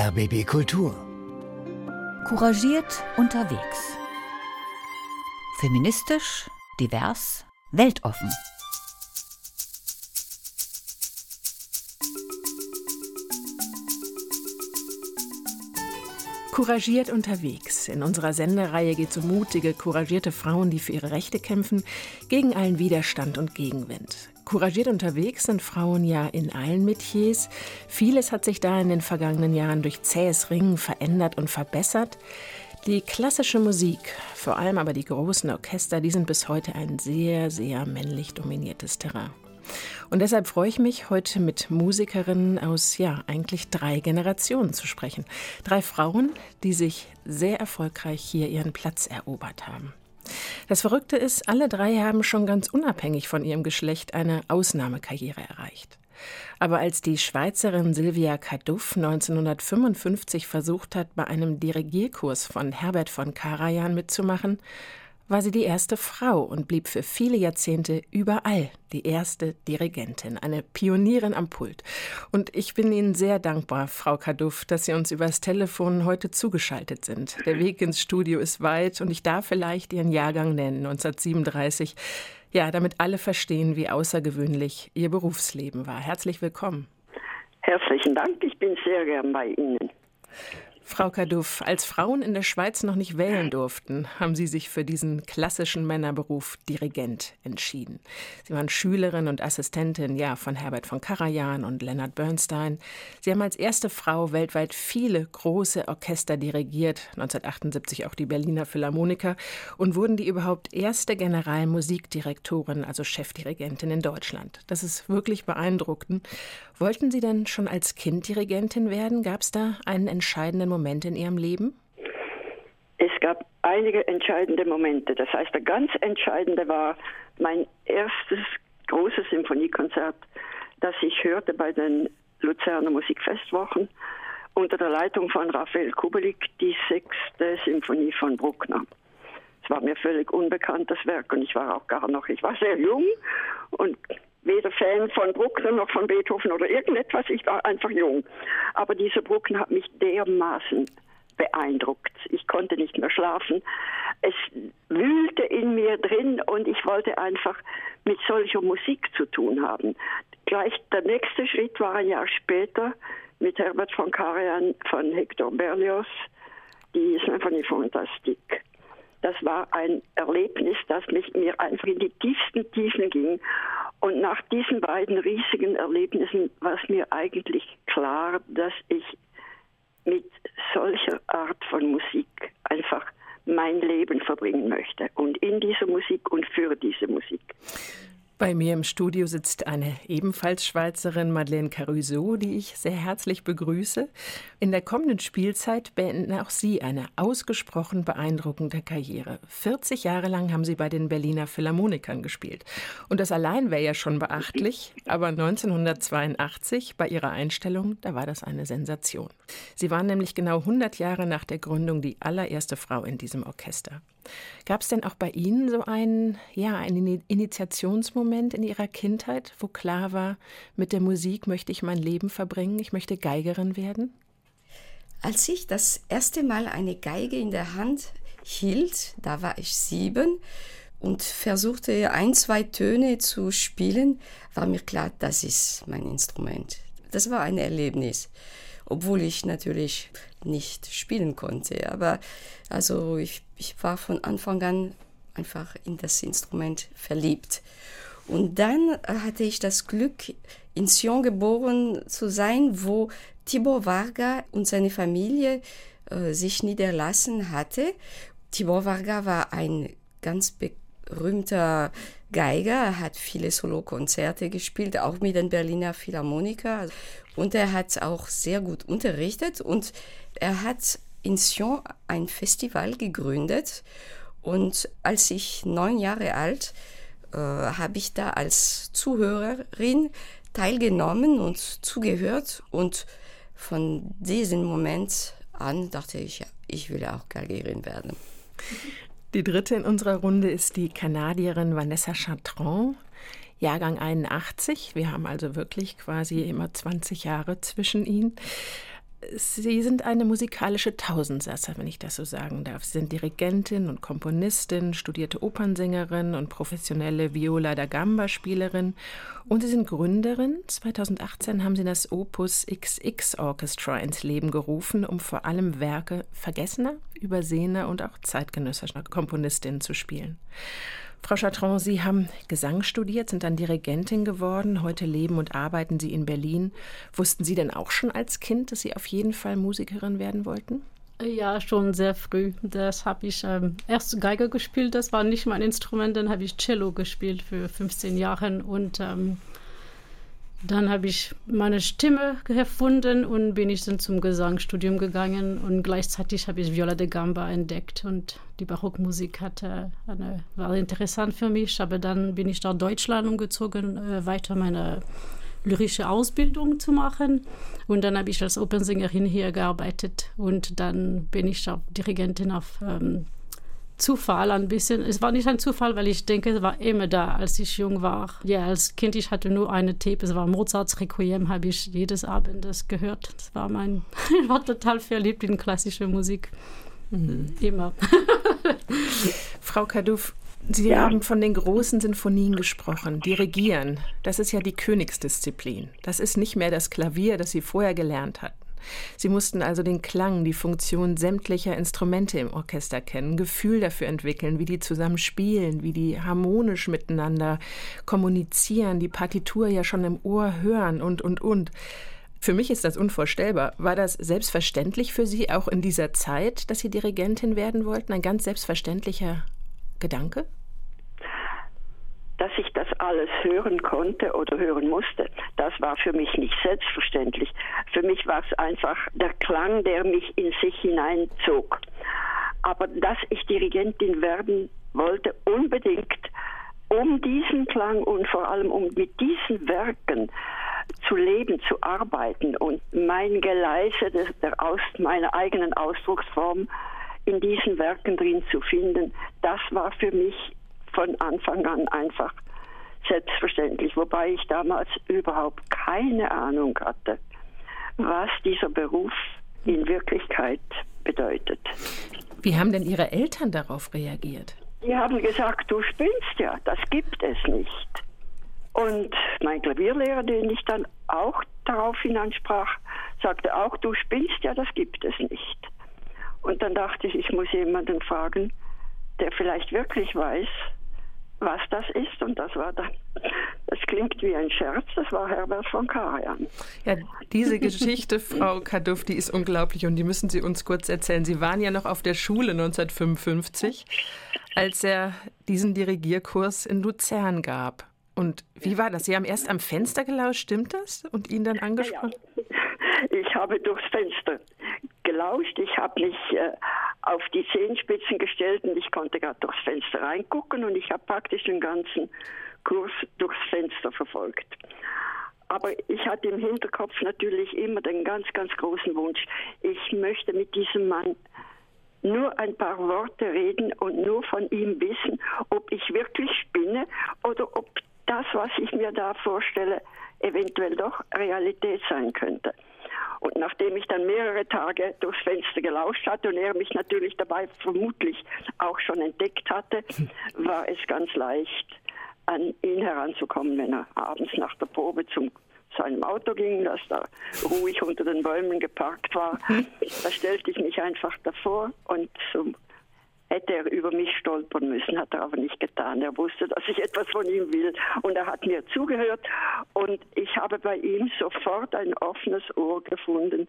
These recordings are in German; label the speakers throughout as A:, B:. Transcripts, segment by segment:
A: RBB Kultur.
B: Couragiert unterwegs. Feministisch, divers, weltoffen.
C: Couragiert unterwegs. In unserer Sendereihe geht es um mutige, couragierte Frauen, die für ihre Rechte kämpfen, gegen allen Widerstand und Gegenwind. Couragiert unterwegs sind Frauen ja in allen Metiers. Vieles hat sich da in den vergangenen Jahren durch zähes Ringen verändert und verbessert. Die klassische Musik, vor allem aber die großen Orchester, die sind bis heute ein sehr, sehr männlich dominiertes Terrain. Und deshalb freue ich mich, heute mit Musikerinnen aus, eigentlich 3 Generationen zu sprechen. 3 Frauen, die sich sehr erfolgreich hier ihren Platz erobert haben. Das Verrückte ist, alle 3 haben schon ganz unabhängig von ihrem Geschlecht eine Ausnahmekarriere erreicht. Aber als die Schweizerin Sylvia Kaduff 1955 versucht hat, bei einem Dirigierkurs von Herbert von Karajan mitzumachen, war sie die erste Frau und blieb für viele Jahrzehnte überall die erste Dirigentin, eine Pionierin am Pult. Und ich bin Ihnen sehr dankbar, Frau Kaduff, dass Sie uns übers Telefon heute zugeschaltet sind. Der Weg ins Studio ist weit und ich darf vielleicht Ihren Jahrgang nennen, 1937. Ja, damit alle verstehen, wie außergewöhnlich Ihr Berufsleben war. Herzlich willkommen.
D: Herzlichen Dank, ich bin sehr gern bei Ihnen.
C: Frau Kaduff, als Frauen in der Schweiz noch nicht wählen durften, haben Sie sich für diesen klassischen Männerberuf Dirigent entschieden. Sie waren Schülerin und Assistentin von Herbert von Karajan und Leonard Bernstein. Sie haben als erste Frau weltweit viele große Orchester dirigiert, 1978 auch die Berliner Philharmoniker, und wurden die überhaupt erste Generalmusikdirektorin, also Chefdirigentin in Deutschland. Das ist wirklich beeindruckend. Wollten Sie denn schon als Kind Dirigentin werden? Gab es da einen entscheidenden Moment in Ihrem Leben?
D: Es gab einige entscheidende Momente. Das heißt, der ganz entscheidende war mein erstes großes Symphoniekonzert, das ich hörte bei den Luzerner Musikfestwochen unter der Leitung von Raphael Kubelik, die 6. Symphonie von Bruckner. Es war mir völlig unbekannt, das Werk, und ich war sehr jung und weder Fan von Bruckner noch von Beethoven oder irgendetwas, ich war einfach jung. Aber dieser Bruckner hat mich dermaßen beeindruckt. Ich konnte nicht mehr schlafen. Es wühlte in mir drin und ich wollte einfach mit solcher Musik zu tun haben. Gleich der nächste Schritt war ein Jahr später mit Herbert von Karajan von Hector Berlioz, die Symphonie Fantastique. Das war ein Erlebnis, das mir einfach in die tiefsten Tiefen ging. Und nach diesen beiden riesigen Erlebnissen war es mir eigentlich klar, dass ich mit solcher Art von Musik einfach mein Leben verbringen möchte. Und in dieser Musik und für diese Musik.
C: Bei mir im Studio sitzt eine ebenfalls Schweizerin, Madeleine Caruso, die ich sehr herzlich begrüße. In der kommenden Spielzeit beenden auch Sie eine ausgesprochen beeindruckende Karriere. 40 Jahre lang haben Sie bei den Berliner Philharmonikern gespielt. Und das allein wäre ja schon beachtlich, aber 1982 bei Ihrer Einstellung, da war das eine Sensation. Sie waren nämlich genau 100 Jahre nach der Gründung die allererste Frau in diesem Orchester. Gab es denn auch bei Ihnen so einen Initiationsmoment in Ihrer Kindheit, wo klar war, mit der Musik möchte ich mein Leben verbringen, ich möchte Geigerin werden?
E: Als ich das erste Mal eine Geige in der Hand hielt, da war ich 7 und versuchte 1, 2 Töne zu spielen, war mir klar, das ist mein Instrument. Das war ein Erlebnis, obwohl ich natürlich nicht spielen konnte. Aber also ich war von Anfang an einfach in das Instrument verliebt. Und dann hatte ich das Glück, in Sion geboren zu sein, wo Tibor Varga und seine Familie sich niederlassen hatte. Tibor Varga war ein ganz berühmter Geiger, er hat viele Solokonzerte gespielt, auch mit den Berliner Philharmoniker. Und er hat auch sehr gut unterrichtet und er hat in Sion ein Festival gegründet. Und als ich 9 Jahre alt habe ich da als Zuhörerin teilgenommen und zugehört. Und von diesem Moment an dachte ich, ja, ich will auch Geigerin werden.
C: Die dritte in unserer Runde ist die Kanadierin Vanessa Chartrand. Jahrgang 81. Wir haben also wirklich quasi immer 20 Jahre zwischen ihnen. Sie sind eine musikalische Tausendsasser, wenn ich das so sagen darf. Sie sind Dirigentin und Komponistin, studierte Opernsängerin und professionelle Viola da Gamba-Spielerin. Und Sie sind Gründerin. 2018 haben Sie das Opus XX Orchestra ins Leben gerufen, um vor allem Werke vergessener, übersehener und auch zeitgenössischer Komponistinnen zu spielen. Frau Chartrand, Sie haben Gesang studiert, sind dann Dirigentin geworden. Heute leben und arbeiten Sie in Berlin. Wussten Sie denn auch schon als Kind, dass Sie auf jeden Fall Musikerin werden wollten?
A: Ja, schon sehr früh. Das habe ich erst Geige gespielt, das war nicht mein Instrument. Dann habe ich Cello gespielt für 15 Jahre und dann habe ich meine Stimme gefunden und bin ich dann zum Gesangsstudium gegangen und gleichzeitig habe ich Viola da Gamba entdeckt und die Barockmusik war interessant für mich, aber dann bin ich nach Deutschland umgezogen, weiter meine lyrische Ausbildung zu machen und dann habe ich als Opernsängerin hier gearbeitet und dann bin ich auch Dirigentin auf Zufall ein bisschen. Es war nicht ein Zufall, weil ich denke, es war immer da, als ich jung war. Ja, als Kind, ich hatte nur eine Tape, es war Mozarts Requiem, habe ich jedes Abend das gehört. Ich war total verliebt in klassische Musik. Immer.
C: Frau Kadouf, Sie haben von den großen Sinfonien gesprochen. Dirigieren, das ist ja die Königsdisziplin. Das ist nicht mehr das Klavier, das Sie vorher gelernt hatten. Sie mussten also den Klang, die Funktion sämtlicher Instrumente im Orchester kennen, Gefühl dafür entwickeln, wie die zusammen spielen, wie die harmonisch miteinander kommunizieren, die Partitur ja schon im Ohr hören und. Für mich ist das unvorstellbar. War das selbstverständlich für Sie auch in dieser Zeit, dass Sie Dirigentin werden wollten? Ein ganz selbstverständlicher Gedanke?
D: Dass ich das alles hören konnte oder hören musste, das war für mich nicht selbstverständlich. Für mich war es einfach der Klang, der mich in sich hineinzog. Aber dass ich Dirigentin werden wollte, unbedingt, um diesen Klang und vor allem um mit diesen Werken zu leben, zu arbeiten und mein Geleise meiner eigenen Ausdrucksform in diesen Werken drin zu finden, das war für mich von Anfang an einfach selbstverständlich, wobei ich damals überhaupt keine Ahnung hatte, was dieser Beruf in Wirklichkeit bedeutet.
C: Wie haben denn Ihre Eltern darauf reagiert?
D: Die haben gesagt, du spinnst ja, das gibt es nicht. Und mein Klavierlehrer, den ich dann auch daraufhin ansprach, sagte auch, du spinnst ja, das gibt es nicht. Und dann dachte ich muss jemanden fragen, der vielleicht wirklich weiß, was das ist. Und das klingt wie ein Scherz, das war Herbert von Karajan.
C: Ja, diese Geschichte, Frau Kadouf, die ist unglaublich und die müssen Sie uns kurz erzählen. Sie waren ja noch auf der Schule 1955, als er diesen Dirigierkurs in Luzern gab. Und wie war das? Sie haben erst am Fenster gelauscht, stimmt das? Und ihn dann angesprochen?
D: Ja. Ich habe durchs Fenster gelauscht. Ich habe mich auf die Zehenspitzen gestellt und ich konnte gerade durchs Fenster reingucken und ich habe praktisch den ganzen Kurs durchs Fenster verfolgt. Aber ich hatte im Hinterkopf natürlich immer den ganz, ganz großen Wunsch, ich möchte mit diesem Mann nur ein paar Worte reden und nur von ihm wissen, ob ich wirklich spinne oder ob das, was ich mir da vorstelle, eventuell doch Realität sein könnte. Und nachdem ich dann mehrere Tage durchs Fenster gelauscht hatte und er mich natürlich dabei vermutlich auch schon entdeckt hatte, war es ganz leicht, an ihn heranzukommen, wenn er abends nach der Probe zu seinem Auto ging, das da ruhig unter den Bäumen geparkt war. Da stellte ich mich einfach davor und hätte er über mich stolpern müssen, hat er aber nicht getan. Er wusste, dass ich etwas von ihm will und er hat mir zugehört und ich habe bei ihm sofort ein offenes Ohr gefunden.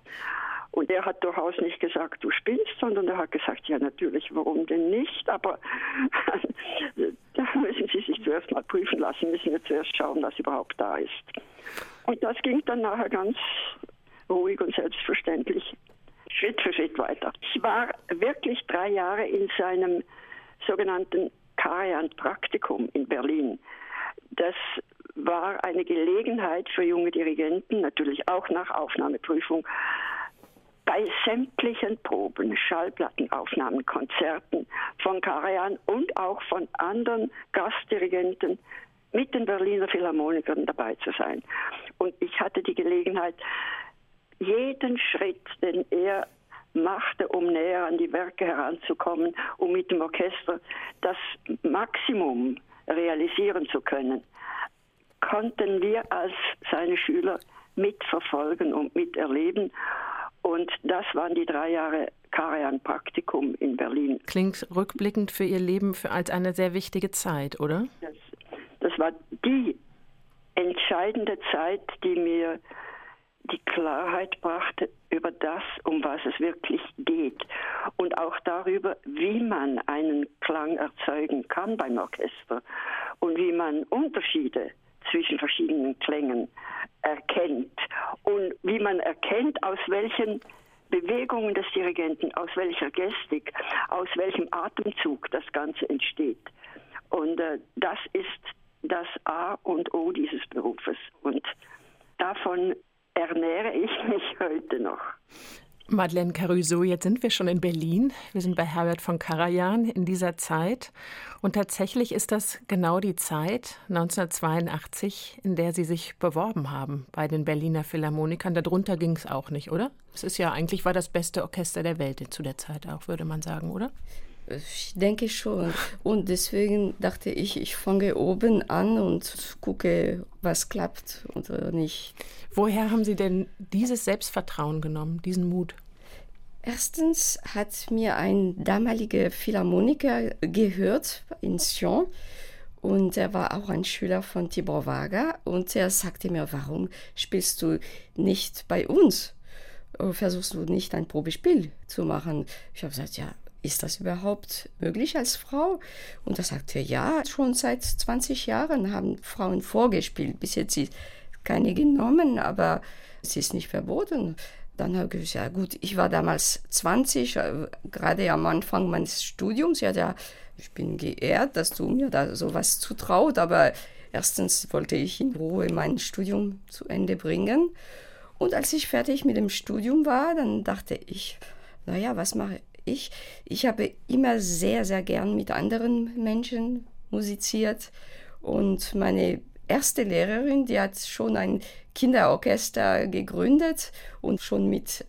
D: Und er hat durchaus nicht gesagt, du spinnst, sondern er hat gesagt, ja natürlich, warum denn nicht? Aber da müssen Sie sich zuerst mal prüfen lassen, müssen wir zuerst schauen, was überhaupt da ist. Und das ging dann nachher ganz ruhig und selbstverständlich Schritt für Schritt weiter. Ich war wirklich 3 Jahre in seinem sogenannten Karajan-Praktikum in Berlin. Das war eine Gelegenheit für junge Dirigenten, natürlich auch nach Aufnahmeprüfung, bei sämtlichen Proben, Schallplattenaufnahmen, Konzerten von Karajan und auch von anderen Gastdirigenten mit den Berliner Philharmonikern dabei zu sein. Und ich hatte die Gelegenheit, jeden Schritt, den er machte, um näher an die Werke heranzukommen, um mit dem Orchester das Maximum realisieren zu können, konnten wir als seine Schüler mitverfolgen und miterleben. Und das waren die 3 Jahre Karajan-Praktikum in Berlin.
C: Klingt rückblickend für Ihr Leben als eine sehr wichtige Zeit, oder?
D: Das war die entscheidende Zeit, die mir die Klarheit brachte über das, um was es wirklich geht. Und auch darüber, wie man einen Klang erzeugen kann beim Orchester und wie man Unterschiede zwischen verschiedenen Klängen erkennt und wie man erkennt, aus welchen Bewegungen des Dirigenten, aus welcher Gestik, aus welchem Atemzug das Ganze entsteht. Und das ist das A und O dieses Berufes. Und davon ernähre ich mich heute noch.
C: Madeleine Caruso, jetzt sind wir schon in Berlin. Wir sind bei Herbert von Karajan in dieser Zeit. Und tatsächlich ist das genau die Zeit, 1982, in der Sie sich beworben haben bei den Berliner Philharmonikern. Darunter ging es auch nicht, oder? Es ist ja eigentlich, war das beste Orchester der Welt zu der Zeit auch, würde man sagen, oder?
E: Ich denke schon. Und deswegen dachte ich, ich fange oben an und gucke, was klappt oder nicht.
C: Woher haben Sie denn dieses Selbstvertrauen genommen, diesen Mut?
E: Erstens hat mir ein damaliger Philharmoniker gehört in Sion. Und er war auch ein Schüler von Tibor Varga. Und er sagte mir, warum spielst du nicht bei uns? Versuchst du nicht ein Probespiel zu machen? Ich habe gesagt, ja. Ist das überhaupt möglich als Frau? Und er sagte, ja, schon seit 20 Jahren haben Frauen vorgespielt. Bis jetzt ist keine genommen, aber es ist nicht verboten. Dann habe ich gesagt, ja gut, ich war damals 20, gerade am Anfang meines Studiums. Ja, ich bin geehrt, dass du mir da sowas zutraut, aber erstens wollte ich in Ruhe mein Studium zu Ende bringen. Und als ich fertig mit dem Studium war, dann dachte ich, naja, was mache ich? Ich habe immer sehr, sehr gern mit anderen Menschen musiziert und meine erste Lehrerin, die hat schon ein Kinderorchester gegründet und schon mit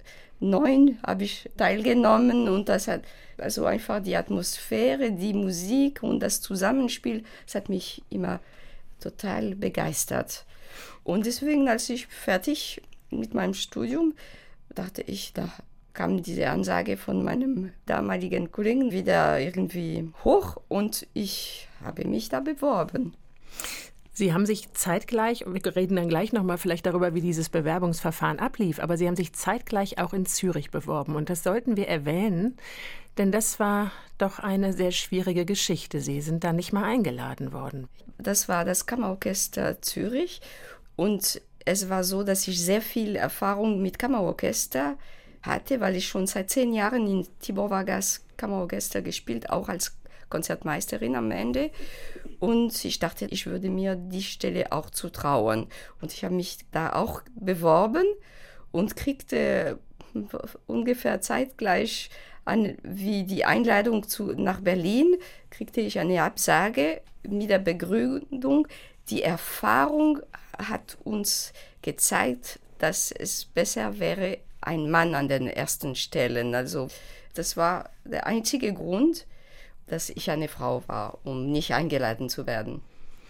E: 9 habe ich teilgenommen und das hat also einfach die Atmosphäre, die Musik und das Zusammenspiel, das hat mich immer total begeistert. Und deswegen, als ich fertig mit meinem Studium, dachte ich, da kam diese Ansage von meinem damaligen Kollegen wieder irgendwie hoch und ich habe mich da beworben.
C: Sie haben sich zeitgleich, und wir reden dann gleich nochmal vielleicht darüber, wie dieses Bewerbungsverfahren ablief, aber Sie haben sich zeitgleich auch in Zürich beworben und das sollten wir erwähnen, denn das war doch eine sehr schwierige Geschichte. Sie sind da nicht mal eingeladen worden.
E: Das war das Kammerorchester Zürich und es war so, dass ich sehr viel Erfahrung mit Kammerorchester hatte, weil ich schon seit 10 Jahren in Tibor Vargas Kammerorchester gespielt, auch als Konzertmeisterin am Ende. Und ich dachte, ich würde mir die Stelle auch zutrauen. Und ich habe mich da auch beworben und kriegte ungefähr zeitgleich wie die Einladung nach Berlin, kriegte ich eine Absage mit der Begründung, die Erfahrung hat uns gezeigt, dass es besser wäre, ein Mann an den ersten Stellen. Also das war der einzige Grund, dass ich eine Frau war, um nicht eingeladen zu werden.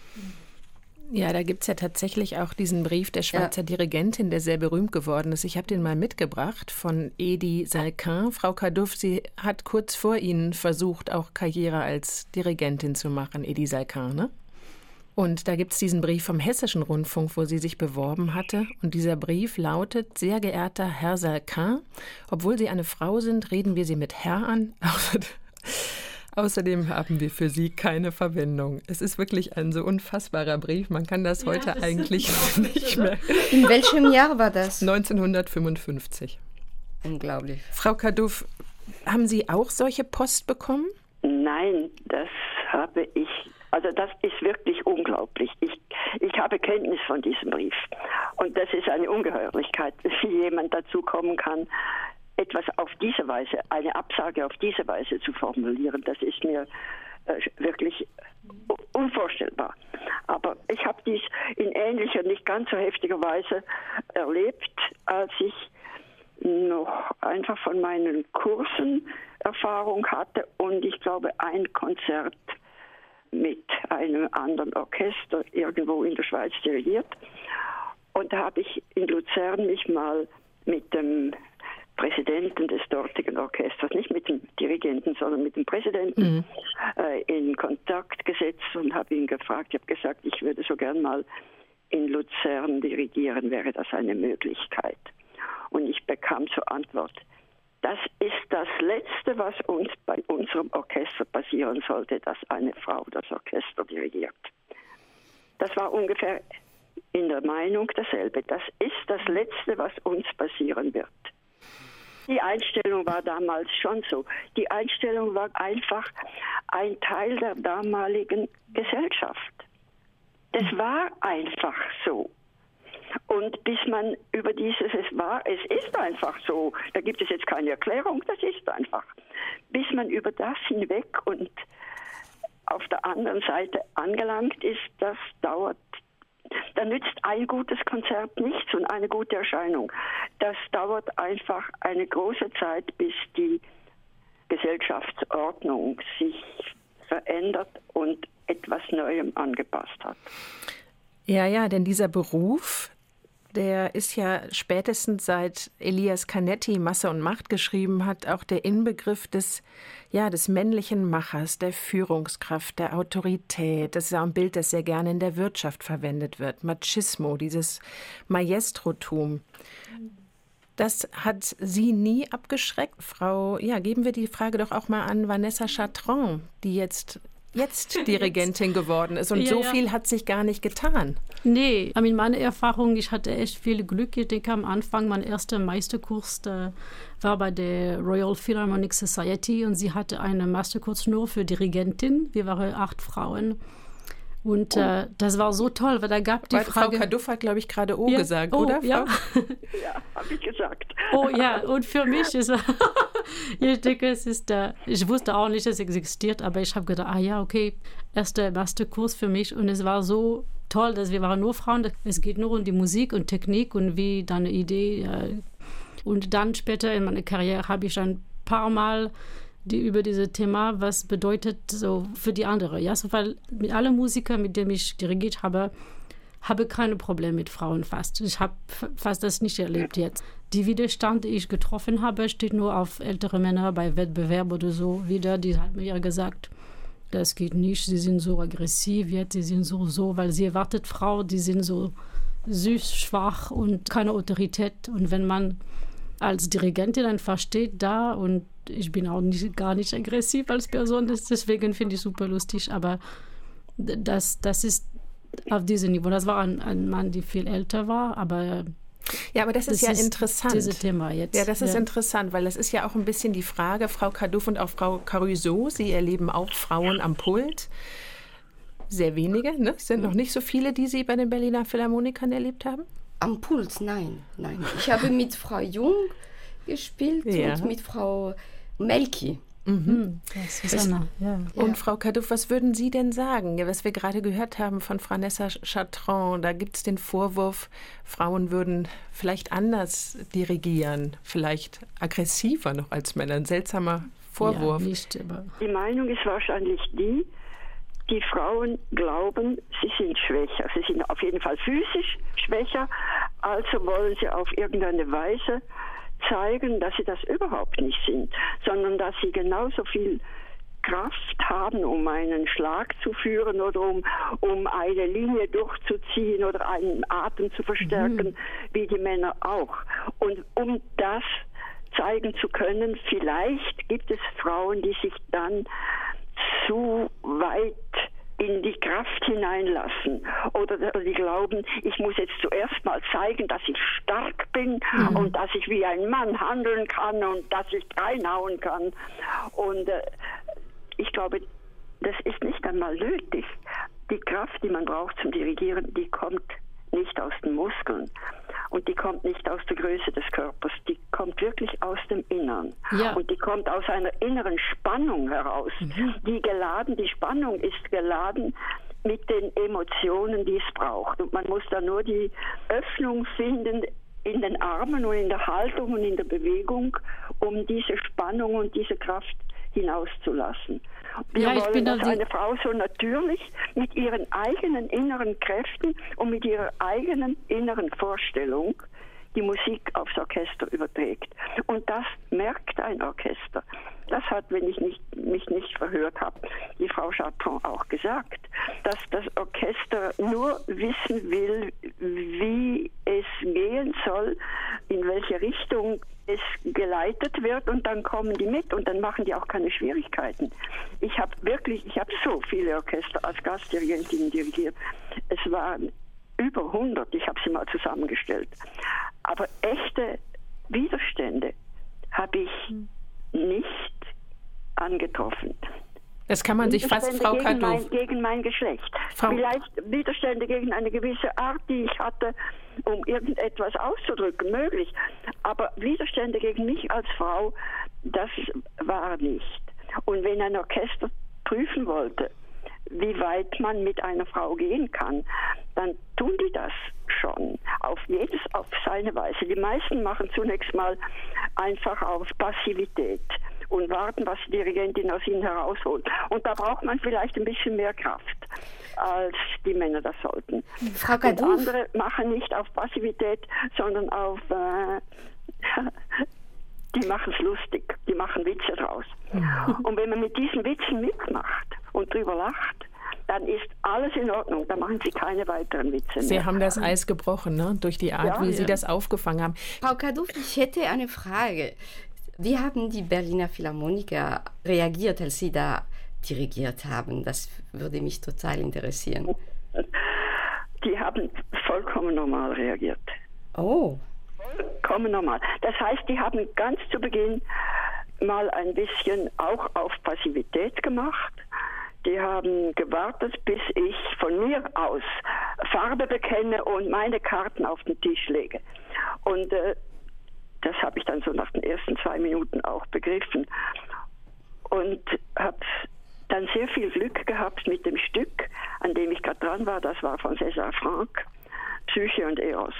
C: Ja, da gibt es ja tatsächlich auch diesen Brief der Schweizer Dirigentin, der sehr berühmt geworden ist. Ich habe den mal mitgebracht von Edi Salkin. Frau Kaduff, sie hat kurz vor Ihnen versucht, auch Karriere als Dirigentin zu machen, Edi Salkin, ne? Und da gibt es diesen Brief vom Hessischen Rundfunk, wo sie sich beworben hatte. Und dieser Brief lautet: Sehr geehrter Herr Salkin, obwohl Sie eine Frau sind, reden wir Sie mit Herr an. Außerdem haben wir für Sie keine Verwendung. Es ist wirklich ein so unfassbarer Brief. Man kann das heute eigentlich nicht mehr.
E: In welchem Jahr war das?
C: 1955.
E: Unglaublich.
C: Frau Kaduff, haben Sie auch solche Post bekommen?
D: Nein, das habe ich. Also das ist wirklich unglaublich. Ich habe Kenntnis von diesem Brief. Und das ist eine Ungeheuerlichkeit, wie jemand dazu kommen kann, etwas auf diese Weise, eine Absage auf diese Weise zu formulieren. Das ist mir wirklich unvorstellbar. Aber ich habe dies in ähnlicher, nicht ganz so heftiger Weise erlebt, als ich noch einfach von meinen Kursen Erfahrung hatte und ich glaube ein Konzert mit einem anderen Orchester irgendwo in der Schweiz dirigiert. Und da habe ich in Luzern mich mal mit dem Präsidenten des dortigen Orchesters, nicht mit dem Dirigenten, sondern mit dem Präsidenten in Kontakt gesetzt und habe ihn gefragt, ich habe gesagt, ich würde so gern mal in Luzern dirigieren, wäre das eine Möglichkeit? Und ich bekam zur Antwort, das ist das Letzte, was uns bei unserem Orchester passieren sollte, dass eine Frau das Orchester dirigiert. Das war ungefähr in der Meinung dasselbe. Das ist das Letzte, was uns passieren wird. Die Einstellung war damals schon so. Die Einstellung war einfach ein Teil der damaligen Gesellschaft. Das war einfach so. Und bis man über es ist einfach so, da gibt es jetzt keine Erklärung, das ist einfach. Bis man über das hinweg und auf der anderen Seite angelangt ist, das dauert. Da nützt ein gutes Konzert nichts und eine gute Erscheinung. Das dauert einfach eine große Zeit, bis die Gesellschaftsordnung sich verändert und etwas Neuem angepasst hat.
C: Ja, denn dieser Beruf, der ist ja spätestens seit Elias Canetti Masse und Macht geschrieben hat, auch der Inbegriff des männlichen Machers, der Führungskraft, der Autorität. Das ist ja ein Bild, das sehr gerne in der Wirtschaft verwendet wird. Machismo, dieses Maestrotum. Das hat Sie nie abgeschreckt, geben wir die Frage doch auch mal an Vanessa Chartrand, die jetzt Dirigentin geworden ist und viel hat sich gar nicht getan.
A: Nee, meine Erfahrung, ich hatte echt viel Glück. Ich denke am Anfang, mein erster Meisterkurs war bei der Royal Philharmonic Society und sie hatte einen Masterkurs nur für Dirigentin. Wir waren 8 Frauen. Und das war so toll, weil da gab die Frage...
C: Frau Kaduff hat, glaube ich, gerade gesagt, oder?
D: Ja, habe ich gesagt.
A: Oh ja, und für mich ist ich denke, ich wusste auch nicht, dass es existiert, aber ich habe gedacht, okay, erster Masterkurs für mich und es war so toll, dass wir waren nur Frauen, es geht nur um die Musik und Technik und wie deine Idee. Und dann später in meiner Karriere habe ich ein paar Mal über dieses Thema, was bedeutet so für die andere. Ja, so, weil mit allen Musikern, mit denen ich dirigiert habe keine Probleme mit Frauen fast. Ich habe fast das nicht erlebt jetzt. Die Widerstand, die ich getroffen habe, steht nur auf ältere Männer bei Wettbewerb oder so wieder. Die hat mir gesagt, das geht nicht, sie sind so aggressiv jetzt, sie sind so, weil sie erwartet Frau, die sind so süß, schwach und keine Autorität. Und wenn man als Dirigentin einfach steht da und ich bin auch gar nicht aggressiv als Person, deswegen finde ich super lustig, aber das ist auf diesem Niveau. Das war ein Mann, der viel älter war, aber...
C: Ja, aber das ist ja interessant.
A: Dieses Thema jetzt.
C: Ja, das ist interessant, weil das ist ja auch ein bisschen die Frage, Frau Kaduff und auch Frau Caruso, Sie erleben auch Frauen am Pult. Sehr wenige, ne? Es sind noch nicht so viele, die Sie bei den Berliner Philharmonikern erlebt haben?
E: Am Pult, nein. Ich habe mit Frau Jung gespielt und mit Frau Melki.
C: Und Frau Kaduff, was würden Sie denn sagen, was wir gerade gehört haben von Vanessa Chartrand? Da gibt es den Vorwurf, Frauen würden vielleicht anders dirigieren, vielleicht aggressiver noch als Männer. Ein seltsamer Vorwurf.
A: Ja, nicht, aber
D: die Meinung ist wahrscheinlich die Frauen glauben, sie sind schwächer. Sie sind auf jeden Fall physisch schwächer, also wollen sie auf irgendeine Weise zeigen, dass sie das überhaupt nicht sind, sondern dass sie genauso viel Kraft haben, um einen Schlag zu führen oder um eine Linie durchzuziehen oder einen Atem zu verstärken, wie die Männer auch. Und um das zeigen zu können, vielleicht gibt es Frauen, die sich dann zu weit in die Kraft hineinlassen oder die glauben, ich muss jetzt zuerst mal zeigen, dass ich stark bin und dass ich wie ein Mann handeln kann und dass ich reinhauen kann. Und ich glaube, das ist nicht einmal nötig. Die Kraft, die man braucht zum Dirigieren, die kommt nicht aus den Muskeln und die kommt nicht aus der Größe des Körpers, die kommt wirklich aus dem Innern und die kommt aus einer inneren Spannung heraus. Die Spannung ist geladen mit den Emotionen, die es braucht und man muss da nur die Öffnung finden in den Armen Formen und in der Haltung und in der Bewegung, um diese Spannung und diese Kraft hinauszulassen. Wir wollen, dass eine Frau so natürlich mit ihren eigenen inneren Kräften und mit ihrer eigenen inneren Vorstellung die Musik aufs Orchester überträgt. Und das merkt ein Orchester. Das hat, wenn ich mich nicht verhört habe, die Frau Chartrand auch gesagt, dass das Orchester nur wissen will, wie es gehen soll, in welche Richtung es geleitet wird, und dann kommen die mit und dann machen die auch keine Schwierigkeiten. Ich habe so viele Orchester als Gastdirigentin dirigiert. Es waren über 100, ich habe sie mal zusammengestellt. Aber echte Widerstände habe ich nicht angetroffen.
C: Das kann man sich fast, Frau Kadow,
D: gegen mein Geschlecht. Vielleicht Widerstände gegen eine gewisse Art, die ich hatte, um irgendetwas auszudrücken, möglich. Aber Widerstände gegen mich als Frau, das war nicht. Und wenn ein Orchester prüfen wollte, wie weit man mit einer Frau gehen kann, dann tun die das schon. Auf seine Weise. Die meisten machen zunächst mal einfach auf Passivität und warten, was die Dirigentin aus ihnen herausholt. Und da braucht man vielleicht ein bisschen mehr Kraft, als die Männer das sollten.
E: Frau Kadow.
D: Und andere machen nicht auf Passivität, sondern auf die machen es lustig, die machen Witze draus. Ja. Und wenn man mit diesen Witzen mitmacht und drüber lacht, dann ist alles in Ordnung, da machen sie keine weiteren Witze mehr.
C: Sie haben das Eis gebrochen, ne? Durch die Art, wie Sie das aufgefangen haben.
E: Frau Kadow, ich hätte eine Frage. Wie haben die Berliner Philharmoniker reagiert, als Sie da dirigiert haben? Das würde mich total interessieren.
D: Die haben vollkommen normal reagiert.
E: Oh.
D: Vollkommen normal. Das heißt, die haben ganz zu Beginn mal ein bisschen auch auf Passivität gemacht. Die haben gewartet, bis ich von mir aus Farbe bekenne und meine Karten auf den Tisch lege. Und das habe ich dann so nach den ersten 2 Minuten auch begriffen. Und habe dann sehr viel Glück gehabt mit dem Stück, an dem ich gerade dran war. Das war von César Franck, Psyche und Eros.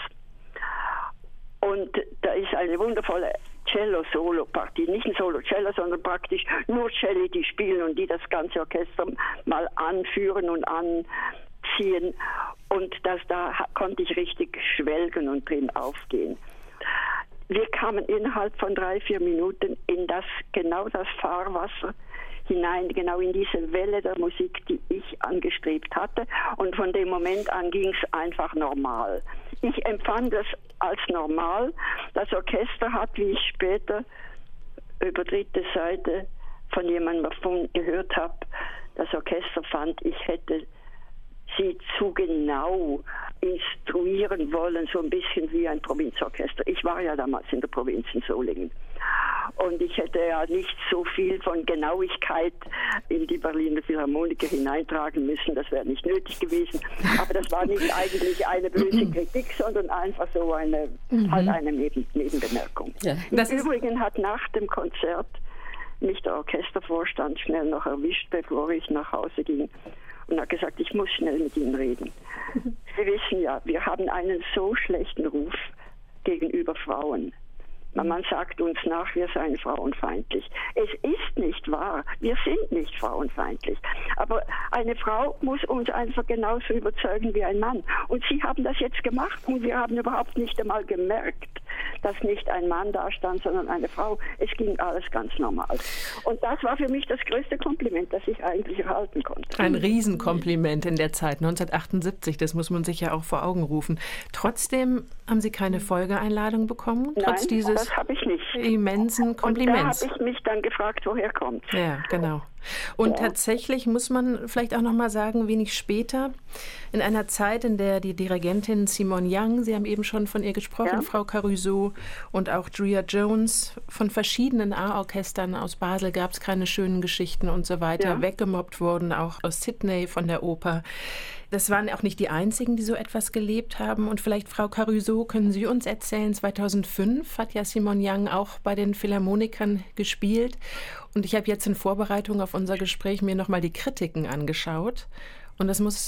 D: Und da ist eine wundervolle Cello-Solo-Partie. Nicht ein Solo-Cello, sondern praktisch nur Celli, die spielen und die das ganze Orchester mal anführen und anziehen. Und da konnte ich richtig schwelgen und drin aufgehen. Wir kamen innerhalb von 3-4 Minuten in genau das Fahrwasser hinein, genau in diese Welle der Musik, die ich angestrebt hatte. Und von dem Moment an ging es einfach normal. Ich empfand es als normal. Das Orchester hat, wie ich später über dritte Seite von jemandem davon gehört habe, das Orchester fand, ich hätte sie zu genau instruieren wollen, so ein bisschen wie ein Provinzorchester. Ich war ja damals in der Provinz in Solingen. Und ich hätte ja nicht so viel von Genauigkeit in die Berliner Philharmoniker hineintragen müssen. Das wäre nicht nötig gewesen. Aber das war nicht eigentlich eine böse Kritik, sondern einfach so eine Nebenbemerkung. Ja. Im Übrigen hat nach dem Konzert mich der Orchestervorstand schnell noch erwischt, bevor ich nach Hause ging. Und hat gesagt, ich muss schnell mit Ihnen reden. Sie wissen ja, wir haben einen so schlechten Ruf gegenüber Frauen. Man sagt uns nach, wir seien frauenfeindlich. Es ist nicht wahr. Wir sind nicht frauenfeindlich. Aber eine Frau muss uns einfach genauso überzeugen wie ein Mann. Und Sie haben das jetzt gemacht und wir haben überhaupt nicht einmal gemerkt, dass nicht ein Mann da stand, sondern eine Frau. Es ging alles ganz normal. Und das war für mich das größte Kompliment, das ich eigentlich erhalten konnte.
C: Ein Riesenkompliment in der Zeit, 1978, das muss man sich ja auch vor Augen rufen. Trotzdem haben Sie keine Folgeeinladung bekommen, trotz dieses
D: das habe ich nicht.
C: Immensen Kompliments.
D: Und da habe ich mich dann gefragt, woher kommt.
C: Ja, genau. Und tatsächlich muss man vielleicht auch noch mal sagen, wenig später, in einer Zeit, in der die Dirigentin Simone Young, Sie haben eben schon von ihr gesprochen, Frau Caruso, und auch Drea Jones, von verschiedenen A-Orchestern aus Basel gab es keine schönen Geschichten und so weiter, weggemobbt wurden, auch aus Sydney von der Oper. Das waren auch nicht die einzigen, die so etwas gelebt haben. Und vielleicht, Frau Caruso, können Sie uns erzählen, 2005 hat ja Simone Young auch bei den Philharmonikern gespielt. Und ich habe jetzt in Vorbereitung auf unser Gespräch mir nochmal die Kritiken angeschaut. Und das muss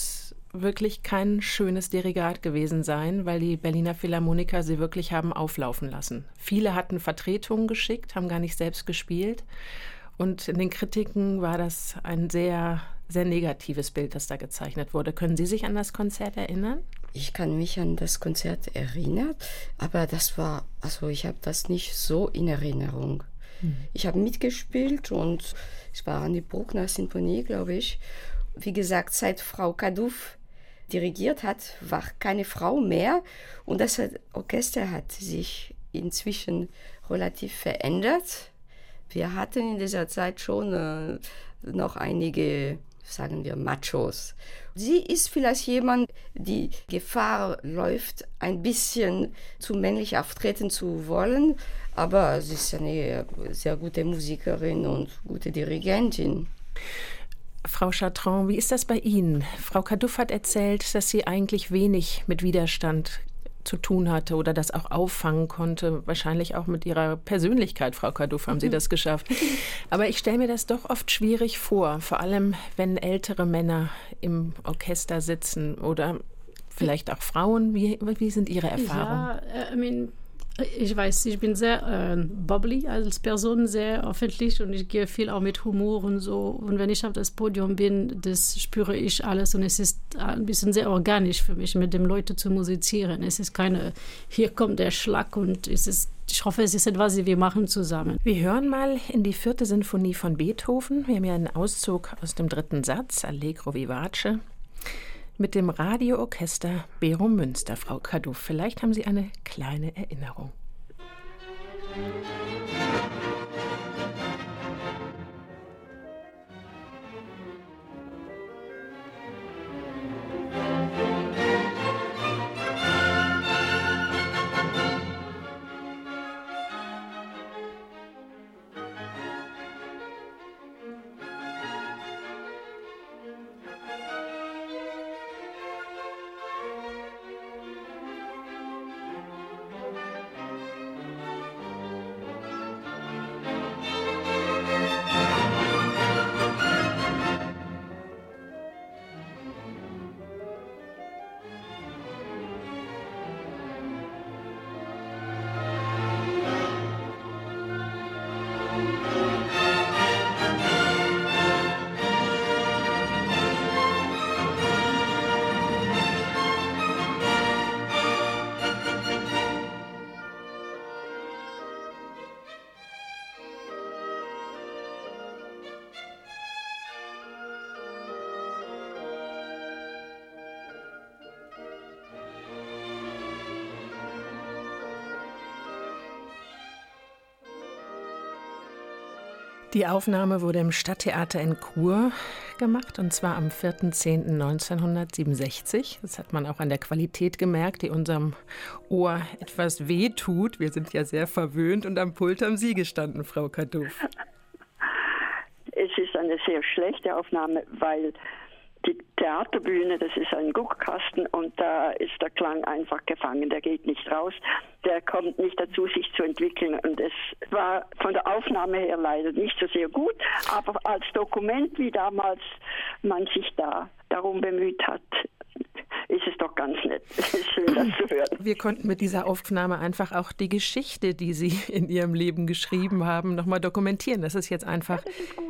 C: wirklich kein schönes Dirigat gewesen sein, weil die Berliner Philharmoniker sie wirklich haben auflaufen lassen. Viele hatten Vertretungen geschickt, haben gar nicht selbst gespielt. Und in den Kritiken war das ein sehr, sehr negatives Bild, das da gezeichnet wurde. Können Sie sich an das Konzert erinnern?
E: Ich kann mich an das Konzert erinnern, aber ich habe das nicht so in Erinnerung. Ich habe mitgespielt und es war eine Bruckner Sinfonie, glaube ich. Wie gesagt, seit Frau Kadouf dirigiert hat, war keine Frau mehr und das Orchester hat sich inzwischen relativ verändert. Wir hatten in dieser Zeit schon noch einige, sagen wir, Machos. Sie ist vielleicht jemand, die Gefahr läuft, ein bisschen zu männlich auftreten zu wollen, aber sie ist eine sehr gute Musikerin und gute Dirigentin.
C: Frau Chartrand, wie ist das bei Ihnen? Frau Kadouf hat erzählt, dass sie eigentlich wenig mit Widerstand zu tun hatte oder das auch auffangen konnte. Wahrscheinlich auch mit ihrer Persönlichkeit, Frau Kadouf, haben Sie das geschafft. Aber ich stelle mir das doch oft schwierig vor, vor allem wenn ältere Männer im Orchester sitzen oder vielleicht auch Frauen. Wie sind Ihre Erfahrungen?
A: Ja, ich weiß, ich bin sehr bubbly als Person, sehr öffentlich und ich gehe viel auch mit Humor und so. Und wenn ich auf das Podium bin, das spüre ich alles und es ist ein bisschen sehr organisch für mich, mit den Leuten zu musizieren. Es ist keine, hier kommt der Schlag und ich hoffe, es ist etwas, was wir machen zusammen.
C: Wir hören mal in die 4. Sinfonie von Beethoven. Wir haben ja einen Auszug aus dem 3. Satz, Allegro vivace, mit dem Radioorchester Berum Münster. Frau Kadouf, vielleicht haben Sie eine kleine Erinnerung. Die Aufnahme wurde im Stadttheater in Chur gemacht, und zwar am 4.10.1967. Das hat man auch an der Qualität gemerkt, die unserem Ohr etwas wehtut. Wir sind ja sehr verwöhnt, und am Pult haben Sie gestanden, Frau Kadouf.
D: Es ist eine sehr schlechte Aufnahme, weil die Theaterbühne, das ist ein Guckkasten und da ist der Klang einfach gefangen, der geht nicht raus, der kommt nicht dazu, sich zu entwickeln, und es war von der Aufnahme her leider nicht so sehr gut, aber als Dokument, wie damals man sich da darum bemüht hat, ist es doch ganz nett. Es ist schön, das zu hören.
C: Wir konnten mit dieser Aufnahme einfach auch die Geschichte, die Sie in Ihrem Leben geschrieben haben, nochmal dokumentieren. Das ist jetzt einfach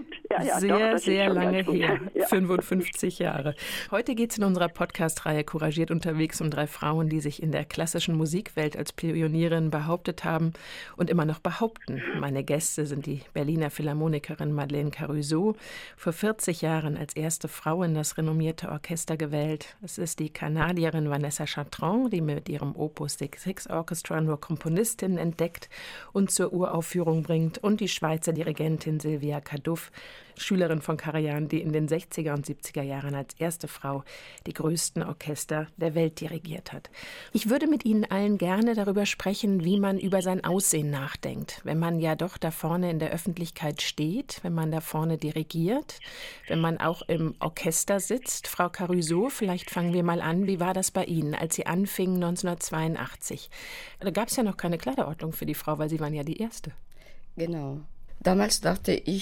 C: sehr lange her. Ja. 55 Jahre. Heute geht es in unserer Podcast-Reihe Couragiert unterwegs um 3 Frauen, die sich in der klassischen Musikwelt als Pionierinnen behauptet haben und immer noch behaupten. Meine Gäste sind die Berliner Philharmonikerin Madeleine Caruso, vor 40 Jahren als erste Frau in das renommierte Orchester gewählt. Es ist die Kanadierin Vanessa Chartrand, die mit ihrem Opus 66 Orchestra nur Komponistinnen entdeckt und zur Uraufführung bringt, und die Schweizer Dirigentin Sylvia Kadouf, Schülerin von Karajan, die in den 60er und 70er Jahren als erste Frau die größten Orchester der Welt dirigiert hat. Ich würde mit Ihnen allen gerne darüber sprechen, wie man über sein Aussehen nachdenkt, wenn man ja doch da vorne in der Öffentlichkeit steht, wenn man da vorne dirigiert, wenn man auch im Orchester sitzt. Frau Caruso, vielleicht fangen wir mal an. Wie war das bei Ihnen, als Sie anfingen 1982? Da gab es ja noch keine Kleiderordnung für die Frau, weil Sie waren ja die Erste.
E: Genau. Damals dachte ich,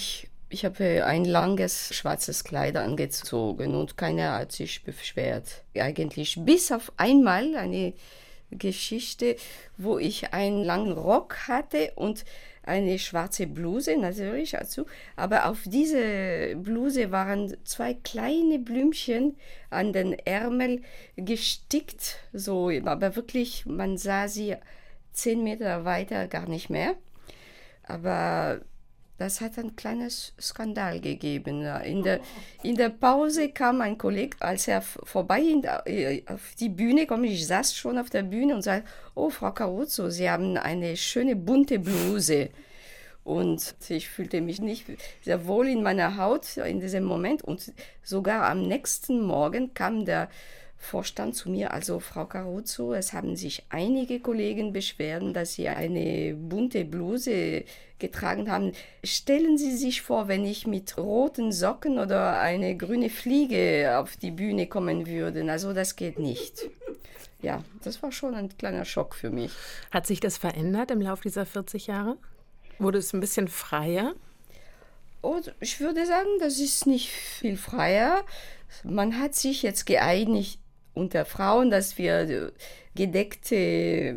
E: Ich habe ein langes schwarzes Kleid angezogen und keiner hat sich beschwert. Eigentlich bis auf einmal eine Geschichte, wo ich einen langen Rock hatte und eine schwarze Bluse natürlich dazu. Aber auf diese Bluse waren 2 kleine Blümchen an den Ärmel gestickt. So, aber wirklich, man sah sie 10 Meter weiter gar nicht mehr. Aber das hat einen kleinen Skandal gegeben. In der Pause kam ein Kollege, als er vorbei auf die Bühne kam, ich saß schon auf der Bühne und sagte, oh, Frau Caruso, Sie haben eine schöne bunte Bluse. Und ich fühlte mich nicht sehr wohl in meiner Haut in diesem Moment. Und sogar am nächsten Morgen kam der Vorstand zu mir, also Frau Caruso, es haben sich einige Kollegen beschwert, dass Sie eine bunte Bluse getragen haben. Stellen Sie sich vor, wenn ich mit roten Socken oder eine grüne Fliege auf die Bühne kommen würde. Also das geht nicht. Ja, das war schon ein kleiner Schock für mich.
C: Hat sich das verändert im Laufe dieser 40 Jahre? Wurde es ein bisschen freier?
E: Und ich würde sagen, das ist nicht viel freier. Man hat sich jetzt geeinigt unter Frauen, dass wir gedeckte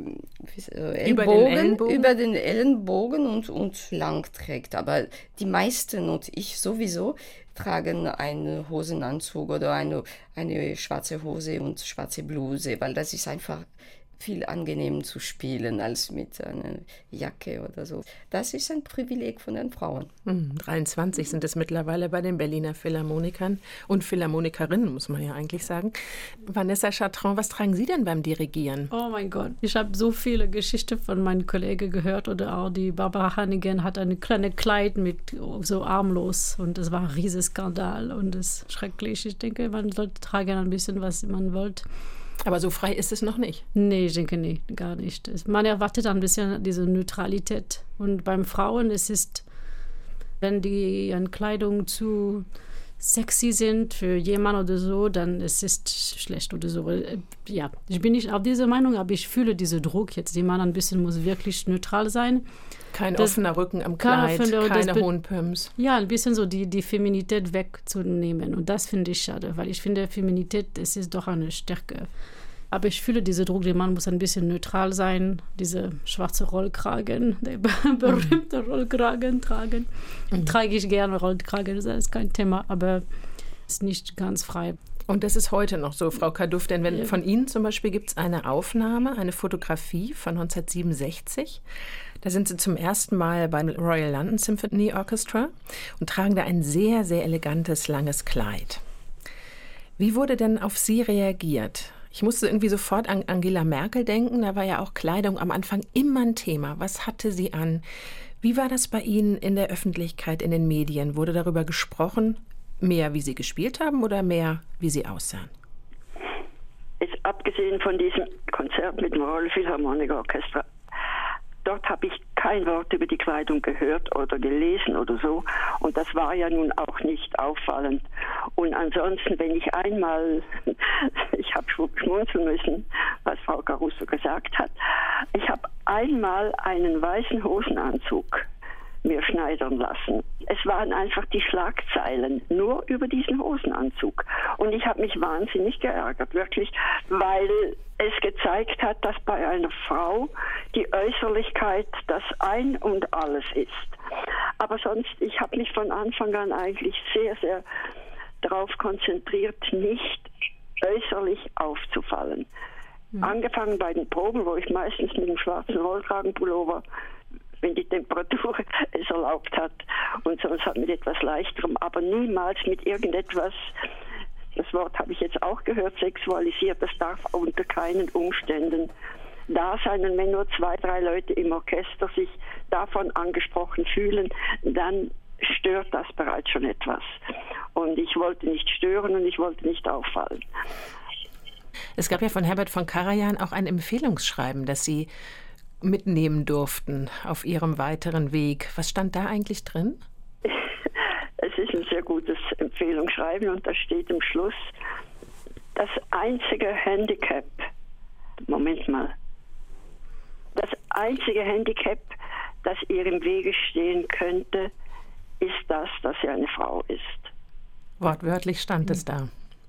E: über den Ellenbogen und lang trägt. Aber die meisten und ich sowieso tragen einen Hosenanzug oder eine schwarze Hose und schwarze Bluse, weil das ist einfach viel angenehmer zu spielen als mit einer Jacke oder so. Das ist ein Privileg von den Frauen.
C: 23 sind es mittlerweile bei den Berliner Philharmonikern und Philharmonikerinnen, muss man ja eigentlich sagen. Vanessa Chartrand, was tragen Sie denn beim Dirigieren?
A: Oh mein Gott, ich habe so viele Geschichten von meinen Kollegen gehört oder auch die Barbara Hannigan hat eine kleine Kleid mit so armlos und das war ein riesiger Skandal und das ist schrecklich. Ich denke, man sollte tragen ein bisschen, was man will.
C: Aber so frei ist es noch nicht?
A: Nee, ich denke nicht, gar nicht. Man erwartet ein bisschen diese Neutralität. Und beim Frauen es ist, wenn die Kleidung zu sexy sind für jemanden oder so, dann es ist schlecht oder so. Ja, ich bin nicht auf dieser Meinung, aber ich fühle diesen Druck jetzt. Die Mann ein bisschen muss wirklich neutral sein.
C: Kein offener Rücken am Kleid, keine hohen Pumps.
A: Ja, ein bisschen so die Feminität wegzunehmen. Und das finde ich schade, weil ich finde, Feminität, es ist doch eine Stärke. Aber ich fühle diesen Druck, der Mann muss ein bisschen neutral sein, diese schwarze Rollkragen, der berühmte Rollkragen tragen. Trage ich gerne Rollkragen, das ist kein Thema, aber es ist nicht ganz frei.
C: Und das ist heute noch so, Frau Kaduff, denn wenn von Ihnen zum Beispiel gibt es eine Aufnahme, eine Fotografie von 1967. Da sind Sie zum ersten Mal beim Royal London Symphony Orchestra und tragen da ein sehr, sehr elegantes, langes Kleid. Wie wurde denn auf Sie reagiert? Ich musste irgendwie sofort an Angela Merkel denken, da war ja auch Kleidung am Anfang immer ein Thema. Was hatte sie an? Wie war das bei Ihnen in der Öffentlichkeit, in den Medien? Wurde darüber gesprochen, mehr wie Sie gespielt haben oder mehr wie Sie aussahen?
D: Jetzt abgesehen von diesem Konzert mit dem Royal Philharmonic Orchestra, dort habe ich kein Wort über die Kleidung gehört oder gelesen oder so. Und das war ja nun auch nicht auffallend. Und ansonsten, wenn ich einmal, ich habe schmunzeln müssen, was Frau Caruso gesagt hat, ich habe einmal einen weißen Hosenanzug mir schneidern lassen. Es waren einfach die Schlagzeilen nur über diesen Hosenanzug. Und ich habe mich wahnsinnig geärgert, wirklich, weil es gezeigt hat, dass bei einer Frau die Äußerlichkeit das Ein und Alles ist. Aber sonst, ich habe mich von Anfang an eigentlich sehr, sehr darauf konzentriert, nicht äußerlich aufzufallen. Angefangen bei den Proben, wo ich meistens mit dem schwarzen Rollkragenpullover, wenn die Temperatur es erlaubt hat, und sonst halt mit etwas Leichterem, aber niemals mit irgendetwas, das Wort habe ich jetzt auch gehört, sexualisiert, das darf unter keinen Umständen da sein. Und wenn nur 2, 3 Leute im Orchester sich davon angesprochen fühlen, dann stört das bereits schon etwas. Und ich wollte nicht stören und ich wollte nicht auffallen.
C: Es gab ja von Herbert von Karajan auch ein Empfehlungsschreiben, das Sie mitnehmen durften auf Ihrem weiteren Weg. Was stand da eigentlich drin?
D: Es ist ein sehr gutes Empfehlungsschreiben und da steht im Schluss, das einzige Handicap, das ihr im Wege stehen könnte, ist das, dass sie eine Frau ist.
C: Wortwörtlich stand es da.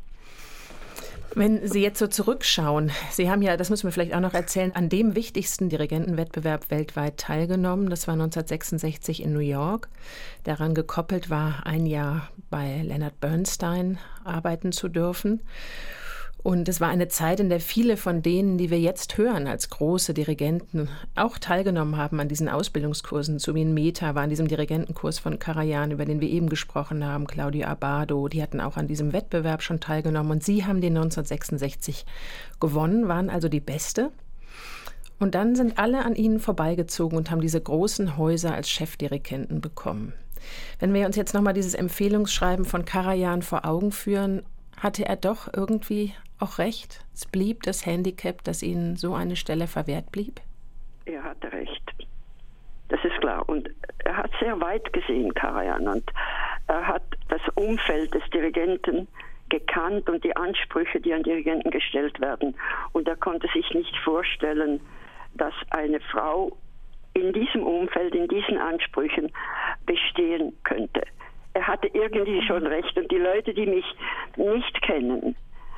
C: Wenn Sie jetzt so zurückschauen, Sie haben ja, das müssen wir vielleicht auch noch erzählen, an dem wichtigsten Dirigentenwettbewerb weltweit teilgenommen. Das war 1966 in New York. Daran gekoppelt war, ein Jahr bei Leonard Bernstein arbeiten zu dürfen. Und es war eine Zeit, in der viele von denen, die wir jetzt hören als große Dirigenten, auch teilgenommen haben an diesen Ausbildungskursen. Zubin Mehta war an diesem Dirigentenkurs von Karajan, über den wir eben gesprochen haben, Claudio Abbado, die hatten auch an diesem Wettbewerb schon teilgenommen. Und sie haben den 1966 gewonnen, waren also die Beste. Und dann sind alle an ihnen vorbeigezogen und haben diese großen Häuser als Chefdirigenten bekommen. Wenn wir uns jetzt nochmal dieses Empfehlungsschreiben von Karajan vor Augen führen, hatte er doch irgendwie auch recht? Es blieb das Handicap, dass ihnen so eine Stelle verwehrt blieb?
D: Er hatte recht. Das ist klar. Und er hat sehr weit gesehen, Karajan. Und er hat das Umfeld des Dirigenten gekannt und die Ansprüche, die an Dirigenten gestellt werden. Und er konnte sich nicht vorstellen, dass eine Frau in diesem Umfeld, in diesen Ansprüchen bestehen könnte. Er hatte irgendwie schon recht. Und die Leute, die mich nicht kennen,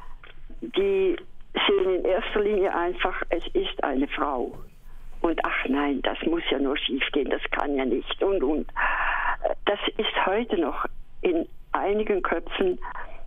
D: die sehen in erster Linie einfach, es ist eine Frau. Und ach nein, das muss ja nur schief gehen, das kann ja nicht. Und. Das ist heute noch in einigen Köpfen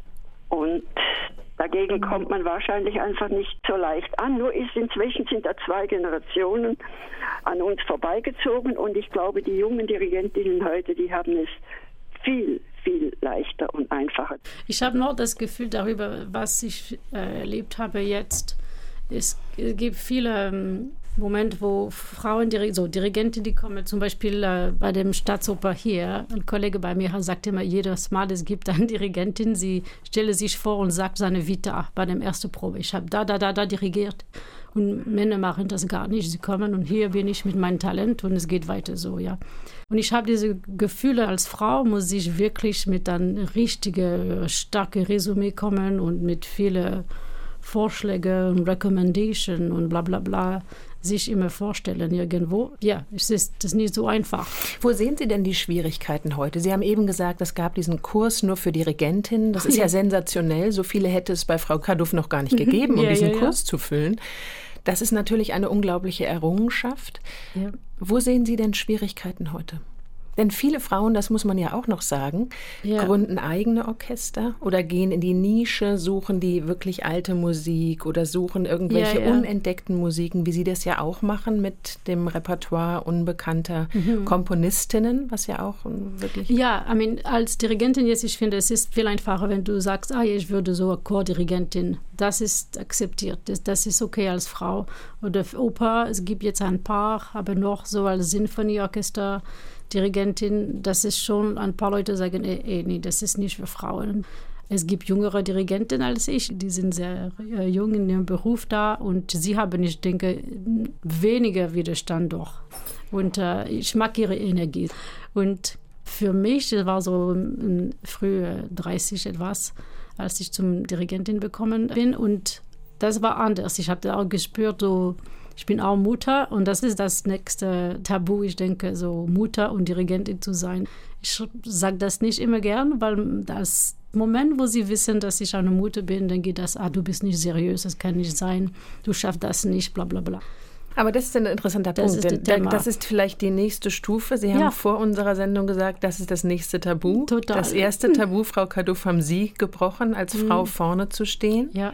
D: und dagegen kommt man wahrscheinlich einfach nicht so leicht an. Nur inzwischen sind da 2 Generationen an uns vorbeigezogen und ich glaube, die jungen Dirigentinnen heute, die haben es viel leichter und einfacher.
A: Ich habe noch das Gefühl darüber, was ich erlebt habe jetzt. Es gibt viele Momente, wo Frauen, Dirigenten, die kommen, zum Beispiel bei dem Staatsoper hier, ein Kollege bei mir sagt immer, jedes Mal, es gibt eine Dirigentin, sie stelle sich vor und sagt seine Vita bei der ersten Probe. Ich habe da dirigiert. Und Männer machen das gar nicht. Sie kommen und hier bin ich mit meinem Talent und es geht weiter so, ja. Und ich habe diese Gefühle, als Frau muss ich wirklich mit einem richtigen, starken Resümee kommen und mit vielen Vorschlägen und Recommendations und bla bla bla sich immer vorstellen irgendwo. Ja, es ist nicht so einfach.
C: Wo sehen Sie denn die Schwierigkeiten heute? Sie haben eben gesagt, es gab diesen Kurs nur für Dirigentinnen. Das ist ja sensationell. So viele hätte es bei Frau Kaduff noch gar nicht gegeben, um diesen Kurs zu füllen. Das ist natürlich eine unglaubliche Errungenschaft. Ja. Wo sehen Sie denn Schwierigkeiten heute? Denn viele Frauen, das muss man ja auch noch sagen, gründen eigene Orchester oder gehen in die Nische, suchen die wirklich alte Musik oder suchen irgendwelche unentdeckten Musiken, wie Sie das ja auch machen mit dem Repertoire unbekannter Komponistinnen, was ja auch wirklich...
A: Ja, als Dirigentin jetzt, ich finde, es ist viel einfacher, wenn du sagst, ich würde so Chordirigentin. Das ist akzeptiert, das ist okay als Frau. Oder für Oper, es gibt jetzt ein paar, aber noch so als Sinfonieorchester, Dirigentin, das ist schon, ein paar Leute sagen, nee, das ist nicht für Frauen. Es gibt jüngere Dirigenten als ich, die sind sehr jung in ihrem Beruf da und sie haben, ich denke, weniger Widerstand doch. Und ich mag ihre Energie. Und für mich, das war so früh 30 etwas, als ich zum Dirigentin bekommen bin und das war anders. Ich habe auch gespürt, so, ich bin auch Mutter und das ist das nächste Tabu, ich denke, so Mutter und Dirigentin zu sein. Ich sage das nicht immer gern, weil das Moment, wo sie wissen, dass ich eine Mutter bin, dann geht das, du bist nicht seriös, das kann nicht sein, du schaffst das nicht, bla bla bla.
C: Aber das ist ein interessanter Punkt, denn das ist vielleicht die nächste Stufe. Sie haben vor unserer Sendung gesagt, das ist das nächste Tabu.
A: Total.
C: Das erste Tabu, Frau Kaduff, haben Sie gebrochen, als Frau vorne zu stehen.
A: Ja.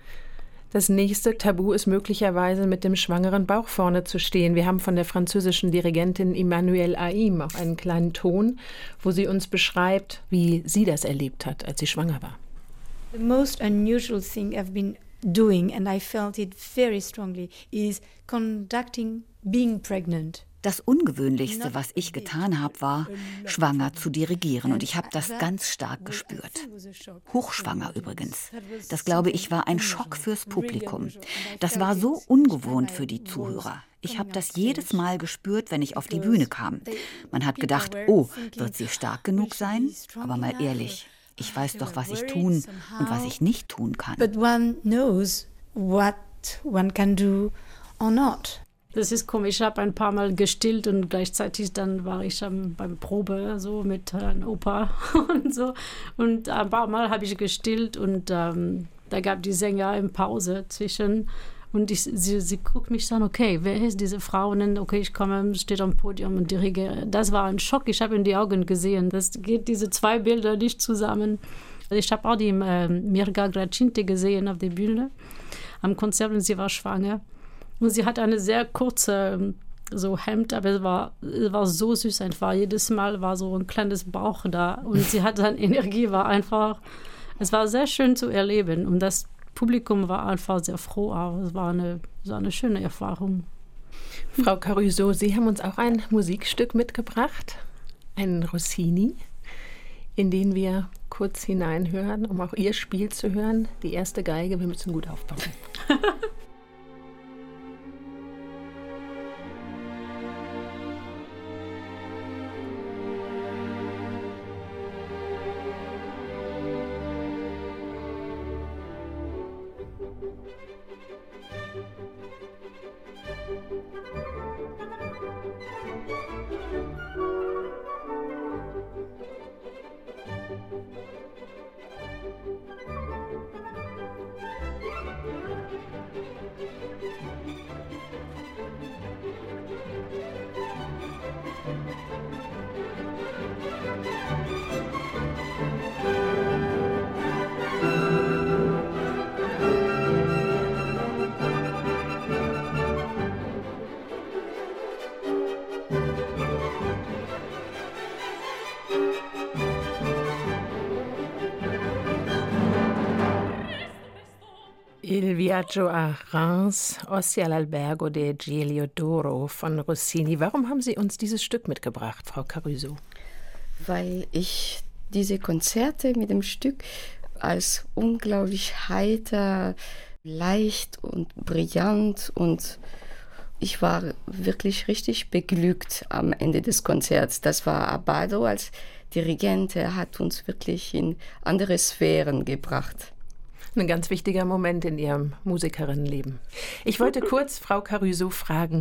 C: Das nächste Tabu ist möglicherweise mit dem schwangeren Bauch vorne zu stehen. Wir haben von der französischen Dirigentin Emmanuelle Haïm auch einen kleinen Ton, wo sie uns beschreibt, wie sie das erlebt hat, als sie schwanger war.
F: The most unusual thing I've been doing, and I felt it very strongly, is conducting being pregnant.
B: Das Ungewöhnlichste, was ich getan habe, war, schwanger zu dirigieren. Und ich habe das ganz stark gespürt. Hochschwanger übrigens. Das, glaube ich, war ein Schock fürs Publikum. Das war so ungewohnt für die Zuhörer. Ich habe das jedes Mal gespürt, wenn ich auf die Bühne kam. Man hat gedacht, wird sie stark genug sein? Aber mal ehrlich, ich weiß doch, was ich tun und was ich nicht tun kann.
F: But one knows what one can do or not.
A: Das ist komisch. Ich habe ein paar Mal gestillt und gleichzeitig dann war ich beim Probe so mit einem Opa und so. Und ein paar Mal habe ich gestillt und da gab die Sänger eine Pause zwischen. Und sie guckt mich an, okay, wer ist diese Frau? Und dann, okay, ich komme, steht am Podium und dirigiere. Das war ein Schock. Ich habe in die Augen gesehen. Das geht diese zwei Bilder nicht zusammen. Ich habe auch die Mirga Gracinte gesehen auf der Bühne am Konzert und sie war schwanger. Und sie hat eine sehr kurze so Hemd, aber es war so süß einfach. Jedes Mal war so ein kleines Bauch da und sie hatte dann Energie, es war sehr schön zu erleben und das Publikum war einfach sehr froh auch. Es war eine schöne Erfahrung.
C: Frau Caruso, Sie haben uns auch ein Musikstück mitgebracht, einen Rossini, in den wir kurz hineinhören, um auch Ihr Spiel zu hören. Die erste Geige, wir müssen gut aufpassen. Il Viaggio a Reims, Ossia all'Albergo de Geliodoro von Rossini. Warum haben Sie uns dieses Stück mitgebracht, Frau Caruso?
E: Weil ich diese Konzerte mit dem Stück als unglaublich heiter, leicht und brillant und ich war wirklich richtig beglückt am Ende des Konzerts. Das war Abbado als Dirigent, er hat uns wirklich in andere Sphären gebracht.
C: Ein ganz wichtiger Moment in Ihrem Musikerinnenleben. Ich wollte kurz Frau Caruso fragen,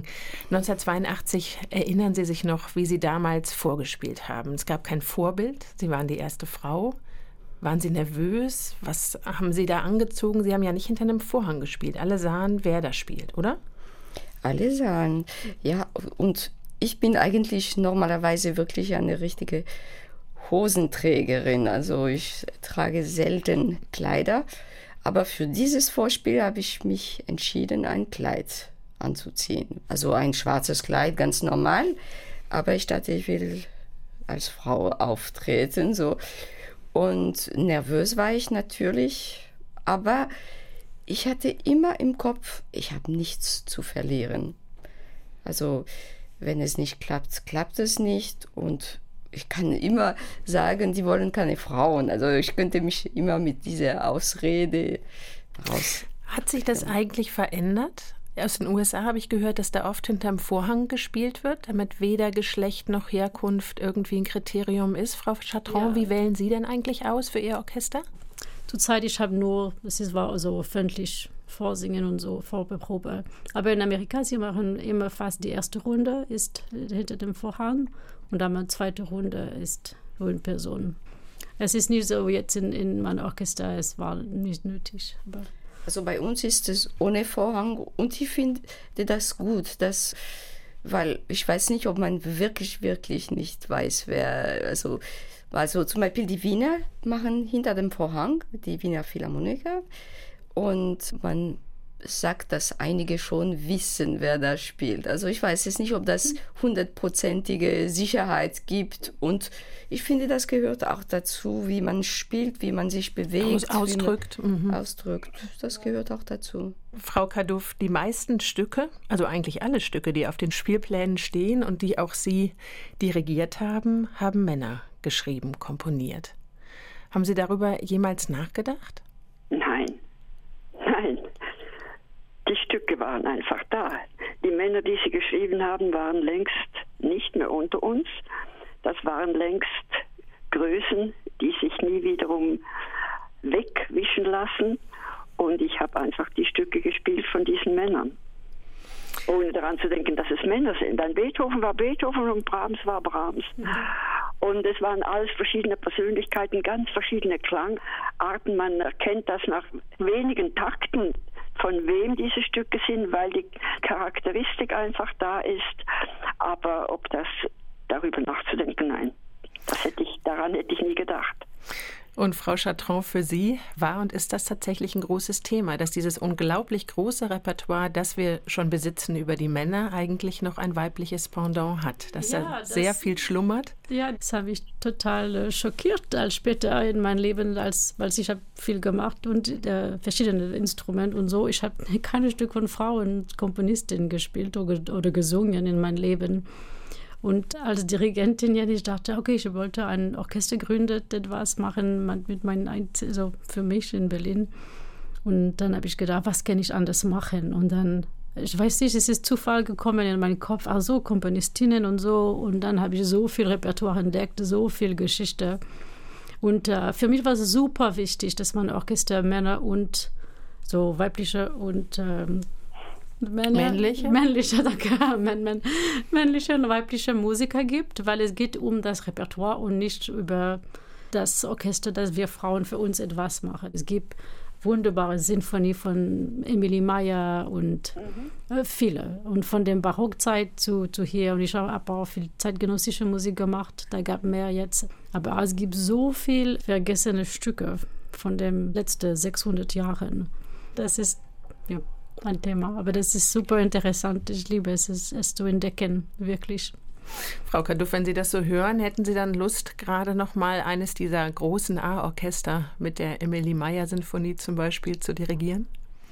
C: 1982 erinnern Sie sich noch, wie Sie damals vorgespielt haben? Es gab kein Vorbild, Sie waren die erste Frau. Waren Sie nervös? Was haben Sie da angezogen? Sie haben ja nicht hinter einem Vorhang gespielt. Alle sahen, wer da spielt, oder?
E: Alle sahen, ja. Und ich bin eigentlich normalerweise wirklich eine richtige Hosenträgerin. Also ich trage selten Kleider. Aber für dieses Vorspiel habe ich mich entschieden, ein Kleid anzuziehen. Also ein schwarzes Kleid, ganz normal. Aber ich dachte, ich will als Frau auftreten. So. Und nervös war ich natürlich. Aber ich hatte immer im Kopf, ich habe nichts zu verlieren. Also wenn es nicht klappt, klappt es nicht. Und ich kann immer sagen, die wollen keine Frauen. Also ich könnte mich immer mit dieser Ausrede raus.
C: Hat sich das eigentlich verändert? Aus den USA habe ich gehört, dass da oft hinterm Vorhang gespielt wird, damit weder Geschlecht noch Herkunft irgendwie ein Kriterium ist. Frau Chartrand, ja. Wie wählen Sie denn eigentlich aus für Ihr Orchester?
A: Zurzeit, ich habe nur, es war so öffentlich vorsingen und so, Vorprobe. Aber in Amerika, sie machen immer fast die erste Runde, ist hinter dem Vorhang. Und dann die zweite Runde ist nur in Person. Es ist nicht so jetzt in meinem Orchester, es war nicht nötig. Aber
E: also bei uns ist es ohne Vorhang und ich finde das gut, weil ich weiß nicht, ob man wirklich nicht weiß, wer, also zum Beispiel die Wiener machen hinter dem Vorhang, die Wiener Philharmoniker, und man sagt, dass einige schon wissen, wer da spielt. Also ich weiß jetzt nicht, ob das 100%ige Sicherheit gibt. Und ich finde, das gehört auch dazu, wie man spielt, wie man sich bewegt.
C: Ausdrückt.
E: Ausdrückt. Das gehört auch dazu.
C: Frau Kaduff, die meisten Stücke, also eigentlich alle Stücke, die auf den Spielplänen stehen und die auch Sie dirigiert haben, haben Männer geschrieben, komponiert. Haben Sie darüber jemals nachgedacht?
D: Nein. Die Stücke waren einfach da. Die Männer, die sie geschrieben haben, waren längst nicht mehr unter uns. Das waren längst Größen, die sich nie wiederum wegwischen lassen. Und ich habe einfach die Stücke gespielt von diesen Männern. ohne daran zu denken, dass es Männer sind. Ein Beethoven war Beethoven und Brahms war Brahms. Und es waren alles verschiedene Persönlichkeiten, ganz verschiedene Klangarten. Man erkennt das nach wenigen Takten, von wem diese Stücke sind, weil die Charakteristik einfach da ist. Aber ob das darüber nachzudenken, nein. Daran hätte ich nie gedacht.
C: Und Frau Chartrand, für Sie war und ist das tatsächlich ein großes Thema, dass dieses unglaublich große Repertoire, das wir schon besitzen über die Männer, eigentlich noch ein weibliches Pendant hat, dass da sehr viel schlummert?
A: Ja, das habe ich total schockiert als später in meinem Leben, weil ich habe viel gemacht und verschiedene Instrumente und so. Ich habe kein Stück von Frauen, Komponistinnen gespielt oder gesungen in meinem Leben. Und als Dirigentin, ich dachte, okay, ich wollte ein Orchester gründen, etwas machen mit so für mich in Berlin. Und dann habe ich gedacht, was kann ich anders machen? Und dann, ich weiß nicht, es ist Zufall gekommen in meinen Kopf, ach so, Komponistinnen und so. Und dann habe ich so viel Repertoire entdeckt, so viel Geschichte. Und für mich war es super wichtig, dass man Orchester Männer und so weibliche und männliche und weibliche Musiker gibt, weil es geht um das Repertoire und nicht über das Orchester, dass wir Frauen für uns etwas machen. Es gibt wunderbare Sinfonie von Emilie Meyer und viele. Und von der Barockzeit zu hier. Und ich habe auch viel zeitgenössische Musik gemacht. Da gab mehr jetzt. Aber es gibt so viele vergessene Stücke von den letzten 600 Jahren. Das ist ein Thema, aber das ist super interessant. Ich liebe es zu entdecken, wirklich.
C: Frau Kaduff, wenn Sie das so hören, hätten Sie dann Lust, gerade noch mal eines dieser großen A-Orchester mit der Emilie Meyer-Sinfonie zum Beispiel zu dirigieren?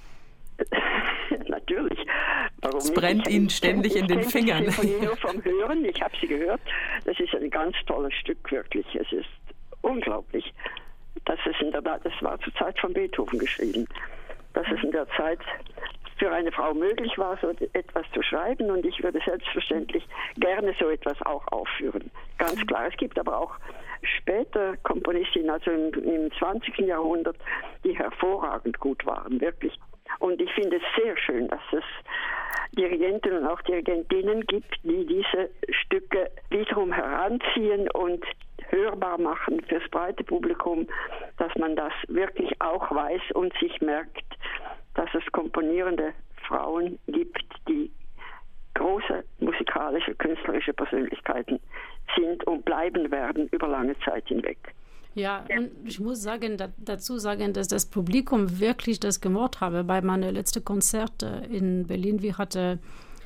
D: Natürlich. Warum
C: es brennt Ihnen ständig in den Fingern.
D: Ich kenne die nur vom Hören, ich habe sie gehört. Das ist ein ganz tolles Stück, wirklich. Es ist unglaublich. Das war zur Zeit von Beethoven geschrieben. Dass es in der Zeit für eine Frau möglich war, so etwas zu schreiben. Und ich würde selbstverständlich gerne so etwas auch aufführen. Ganz klar. Es gibt aber auch später Komponistinnen, also im 20. Jahrhundert, die hervorragend gut waren, wirklich. Und ich finde es sehr schön, dass es Dirigenten und auch Dirigentinnen gibt, die diese Stücke wiederum heranziehen und hörbar machen fürs breite Publikum, dass man das wirklich auch weiß und sich merkt, dass es komponierende Frauen gibt, die große musikalische, künstlerische Persönlichkeiten sind und bleiben werden über lange Zeit hinweg.
A: Ja, und ich muss dazu sagen, dass das Publikum wirklich das gemacht habe. Bei meinem letzten Konzert in Berlin, wir hatten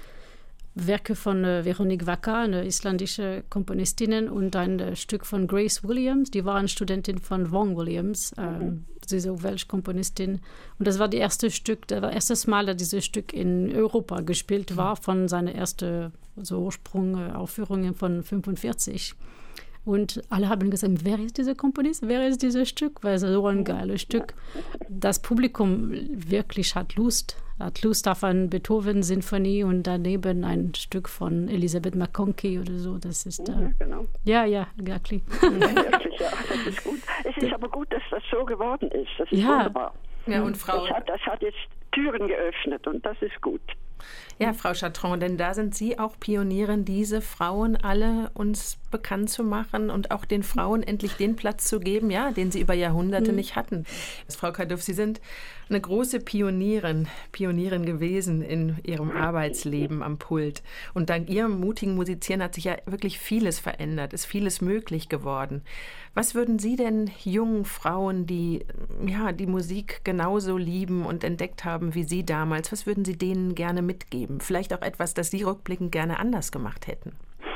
A: Werke von Veronique Wacker, eine isländische Komponistin, und ein Stück von Grace Williams, die war eine Studentin von Vaughan Williams, sie ist auch Welsh-Komponistin. Und das war das erste Mal, dass dieses Stück in Europa gespielt war, von seiner ersten Ursprung-Aufführungen von 1945. Und alle haben gesagt, wer ist dieser Komponist, wer ist dieses Stück? Weil es so ein geiles Stück. Das Publikum wirklich hat Lust auf eine Beethoven-Sinfonie und daneben ein Stück von Elizabeth McConkie oder so. Das ist
D: genau.
A: Ja, exactly.
D: Wirklich, ja, das ist gut. Es ist aber gut, dass das so geworden ist. Das ist wunderbar.
C: Ja, und Frau,
D: das hat jetzt Türen geöffnet und das ist gut.
C: Ja, Frau Chartrand, denn da sind Sie auch Pionierin, diese Frauen alle uns bekannt zu machen und auch den Frauen endlich den Platz zu geben, ja, den sie über Jahrhunderte nicht hatten. Frau Kaduff, Sie sind eine große Pionierin gewesen in Ihrem Arbeitsleben am Pult. Und dank Ihrem mutigen Musizieren hat sich ja wirklich vieles verändert, ist vieles möglich geworden. Was würden Sie denn jungen Frauen, die die Musik genauso lieben und entdeckt haben wie Sie damals, was würden Sie denen gerne mitgeben? Vielleicht auch etwas, das Sie rückblickend gerne anders gemacht hätten.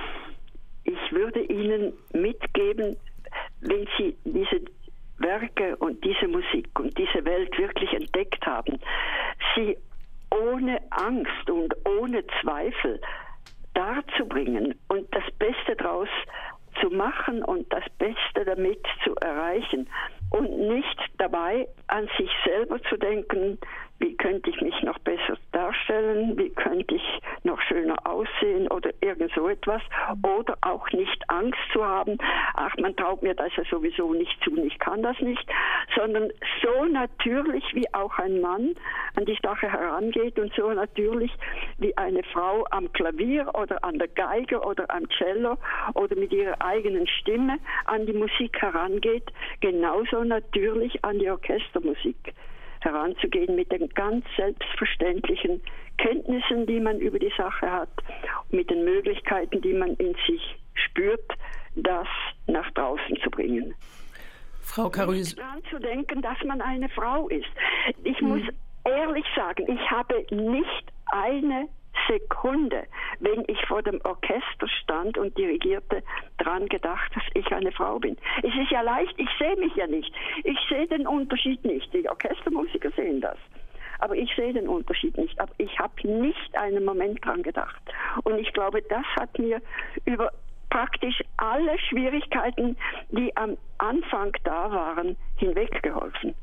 D: Ich würde Ihnen mitgeben, wenn Sie diese Werke und diese Musik und diese Welt wirklich entdeckt haben, sie ohne Angst und ohne Zweifel darzubringen und das Beste daraus zu machen und das Beste damit zu erreichen und nicht dabei an sich selber zu denken, wie könnte ich mich noch besser darstellen, wie könnte ich noch schöner aussehen oder irgend so etwas. Oder auch nicht Angst zu haben, ach, man traut mir das ja sowieso nicht zu, ich kann das nicht, sondern so natürlich wie auch ein Mann an die Sache herangeht und so natürlich wie eine Frau am Klavier oder an der Geige oder am Cello oder mit ihrer eigenen Stimme an die Musik herangeht, genauso natürlich an die Orchestermusik heranzugehen mit den ganz selbstverständlichen Kenntnissen, die man über die Sache hat, mit den Möglichkeiten, die man in sich spürt, das nach draußen zu bringen.
C: Frau Caruso.
D: Nicht daran zu denken, dass man eine Frau ist. Ich muss ehrlich sagen, ich habe nicht eine Sekunde, wenn ich vor dem Orchester stand und dirigierte, dran gedacht, dass ich eine Frau bin. Es ist ja leicht, ich sehe mich ja nicht. Ich sehe den Unterschied nicht. Die Orchestermusiker sehen das. Aber ich sehe den Unterschied nicht. Aber ich habe nicht einen Moment dran gedacht. Und ich glaube, das hat mir über praktisch alle Schwierigkeiten, die am Anfang da waren, hinweggeholfen.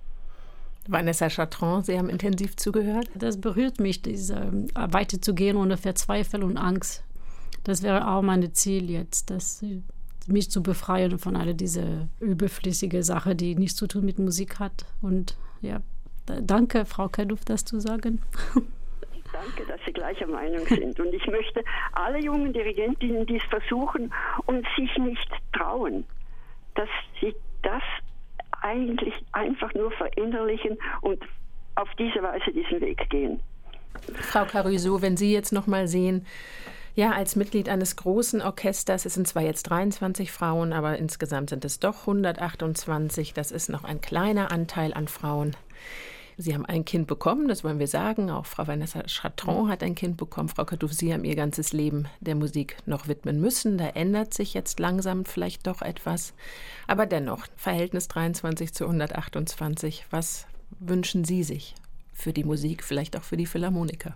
C: Vanessa Chartrand, Sie haben intensiv zugehört.
A: Das berührt mich, weiterzugehen ohne Verzweiflung und Angst. Das wäre auch mein Ziel jetzt, mich zu befreien von all diese überflüssige Sache, die nichts zu tun mit Musik hat. Und ja, danke, Frau Kaduf, das zu sagen.
D: Danke, dass Sie gleicher Meinung sind. Und ich möchte alle jungen Dirigentinnen, die es versuchen und sich nicht trauen, dass sie das eigentlich einfach nur verinnerlichen und auf diese Weise diesen Weg gehen.
C: Frau Caruso, wenn Sie jetzt noch mal sehen, ja, als Mitglied eines großen Orchesters, es sind zwar jetzt 23 Frauen, aber insgesamt sind es doch 128, das ist noch ein kleiner Anteil an Frauen. Sie haben ein Kind bekommen, das wollen wir sagen. Auch Frau Vanessa Chartrand hat ein Kind bekommen. Frau Kaduf, Sie haben Ihr ganzes Leben der Musik noch widmen müssen. Da ändert sich jetzt langsam vielleicht doch etwas. Aber dennoch, Verhältnis 23 zu 128. Was wünschen Sie sich für die Musik, vielleicht auch für die Philharmoniker?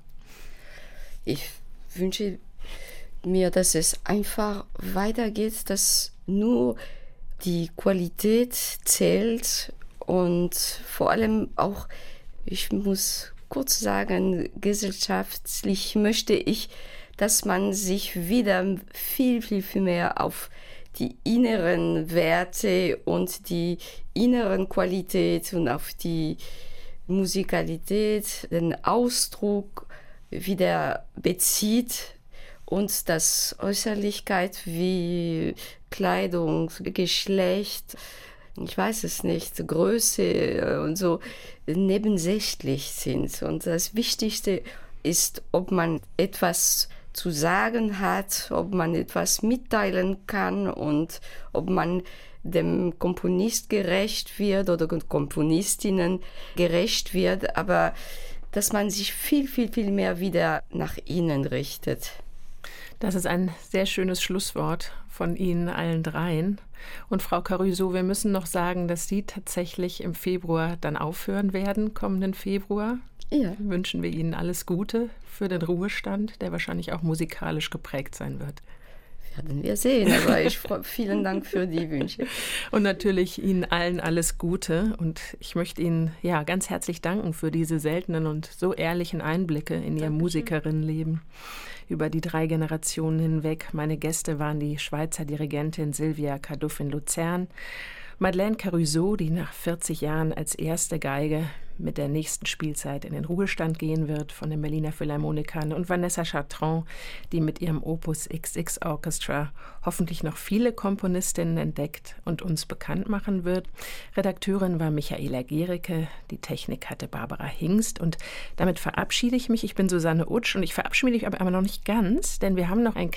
E: Ich wünsche mir, dass es einfach weitergeht, dass nur die Qualität zählt und vor allem auch, ich muss kurz sagen, gesellschaftlich möchte ich, dass man sich wieder viel mehr auf die inneren Werte und die inneren Qualität und auf die Musikalität, den Ausdruck wieder bezieht und das Äußerlichkeit wie Kleidung, Geschlecht, ich weiß es nicht, Größe und so nebensächlich sind. Und das Wichtigste ist, ob man etwas zu sagen hat, ob man etwas mitteilen kann und ob man dem Komponist gerecht wird oder Komponistinnen gerecht wird, aber dass man sich viel mehr wieder nach innen richtet.
C: Das ist ein sehr schönes Schlusswort von Ihnen allen dreien. Und Frau Caruso, wir müssen noch sagen, dass Sie tatsächlich im Februar dann aufhören werden, kommenden Februar. Ja. Wünschen wir Ihnen alles Gute für den Ruhestand, der wahrscheinlich auch musikalisch geprägt sein wird.
E: Werden wir sehen, aber vielen Dank für die Wünsche.
C: Und natürlich Ihnen allen alles Gute. Und ich möchte Ihnen ganz herzlich danken für diese seltenen und so ehrlichen Einblicke in Ihr Musikerinnenleben über die 3 Generationen hinweg. Meine Gäste waren die Schweizer Dirigentin Sylvia Kaduf in Luzern, Madeleine Caruso, die nach 40 Jahren als erste Geige mit der nächsten Spielzeit in den Ruhestand gehen wird von den Berliner Philharmonikern, und Vanessa Chartrand, die mit ihrem Opus XX Orchestra hoffentlich noch viele Komponistinnen entdeckt und uns bekannt machen wird. Redakteurin war Michaela Gericke, die Technik hatte Barbara Hingst, und damit verabschiede ich mich. Ich bin Susanne Utsch und ich verabschiede mich aber noch nicht ganz, denn wir haben noch ein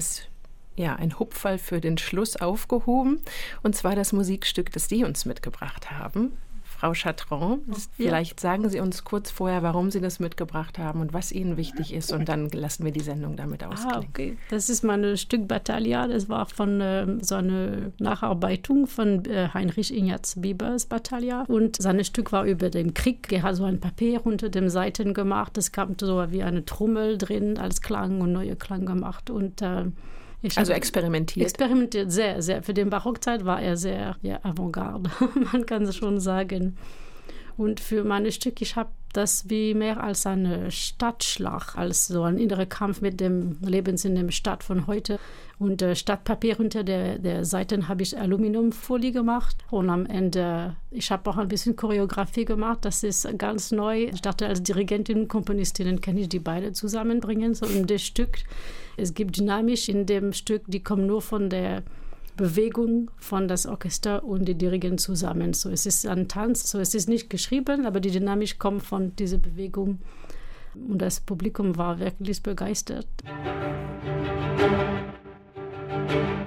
C: Hupferl für den Schluss aufgehoben, und zwar das Musikstück, das Sie uns mitgebracht haben. Frau Chartrand, vielleicht sagen Sie uns kurz vorher, warum Sie das mitgebracht haben und was Ihnen wichtig ist, und dann lassen wir die Sendung damit ausklingen.
A: Okay. Das ist mein Stück Battaglia, das war von so einer Nacharbeitung von Heinrich Ignaz Bibers Battaglia, und sein Stück war über den Krieg. Er hat so ein Papier unter den Seiten gemacht, es kam so wie eine Trommel drin als Klang und neue Klang gemacht, und
C: also experimentiert.
A: Experimentiert sehr, sehr. Für die Barockzeit war er sehr Avantgarde, man kann es schon sagen. Und für meine Stücke, ich habe das wie mehr als eine Stadtschlacht, als so ein innerer Kampf mit dem Leben in der Stadt von heute. Und statt Papier unter der Seiten habe ich Aluminiumfolie gemacht. Und am Ende, ich habe auch ein bisschen Choreografie gemacht. Das ist ganz neu. Ich dachte, als Dirigentin und Komponistin kann ich die beide zusammenbringen. So in dem Stück. Es gibt Dynamik in dem Stück, die kommen nur von der Bewegung von das Orchester und die Dirigenten zusammen. So, es ist ein Tanz, so es ist nicht geschrieben, aber die Dynamik kommt von dieser Bewegung. Und das Publikum war wirklich begeistert.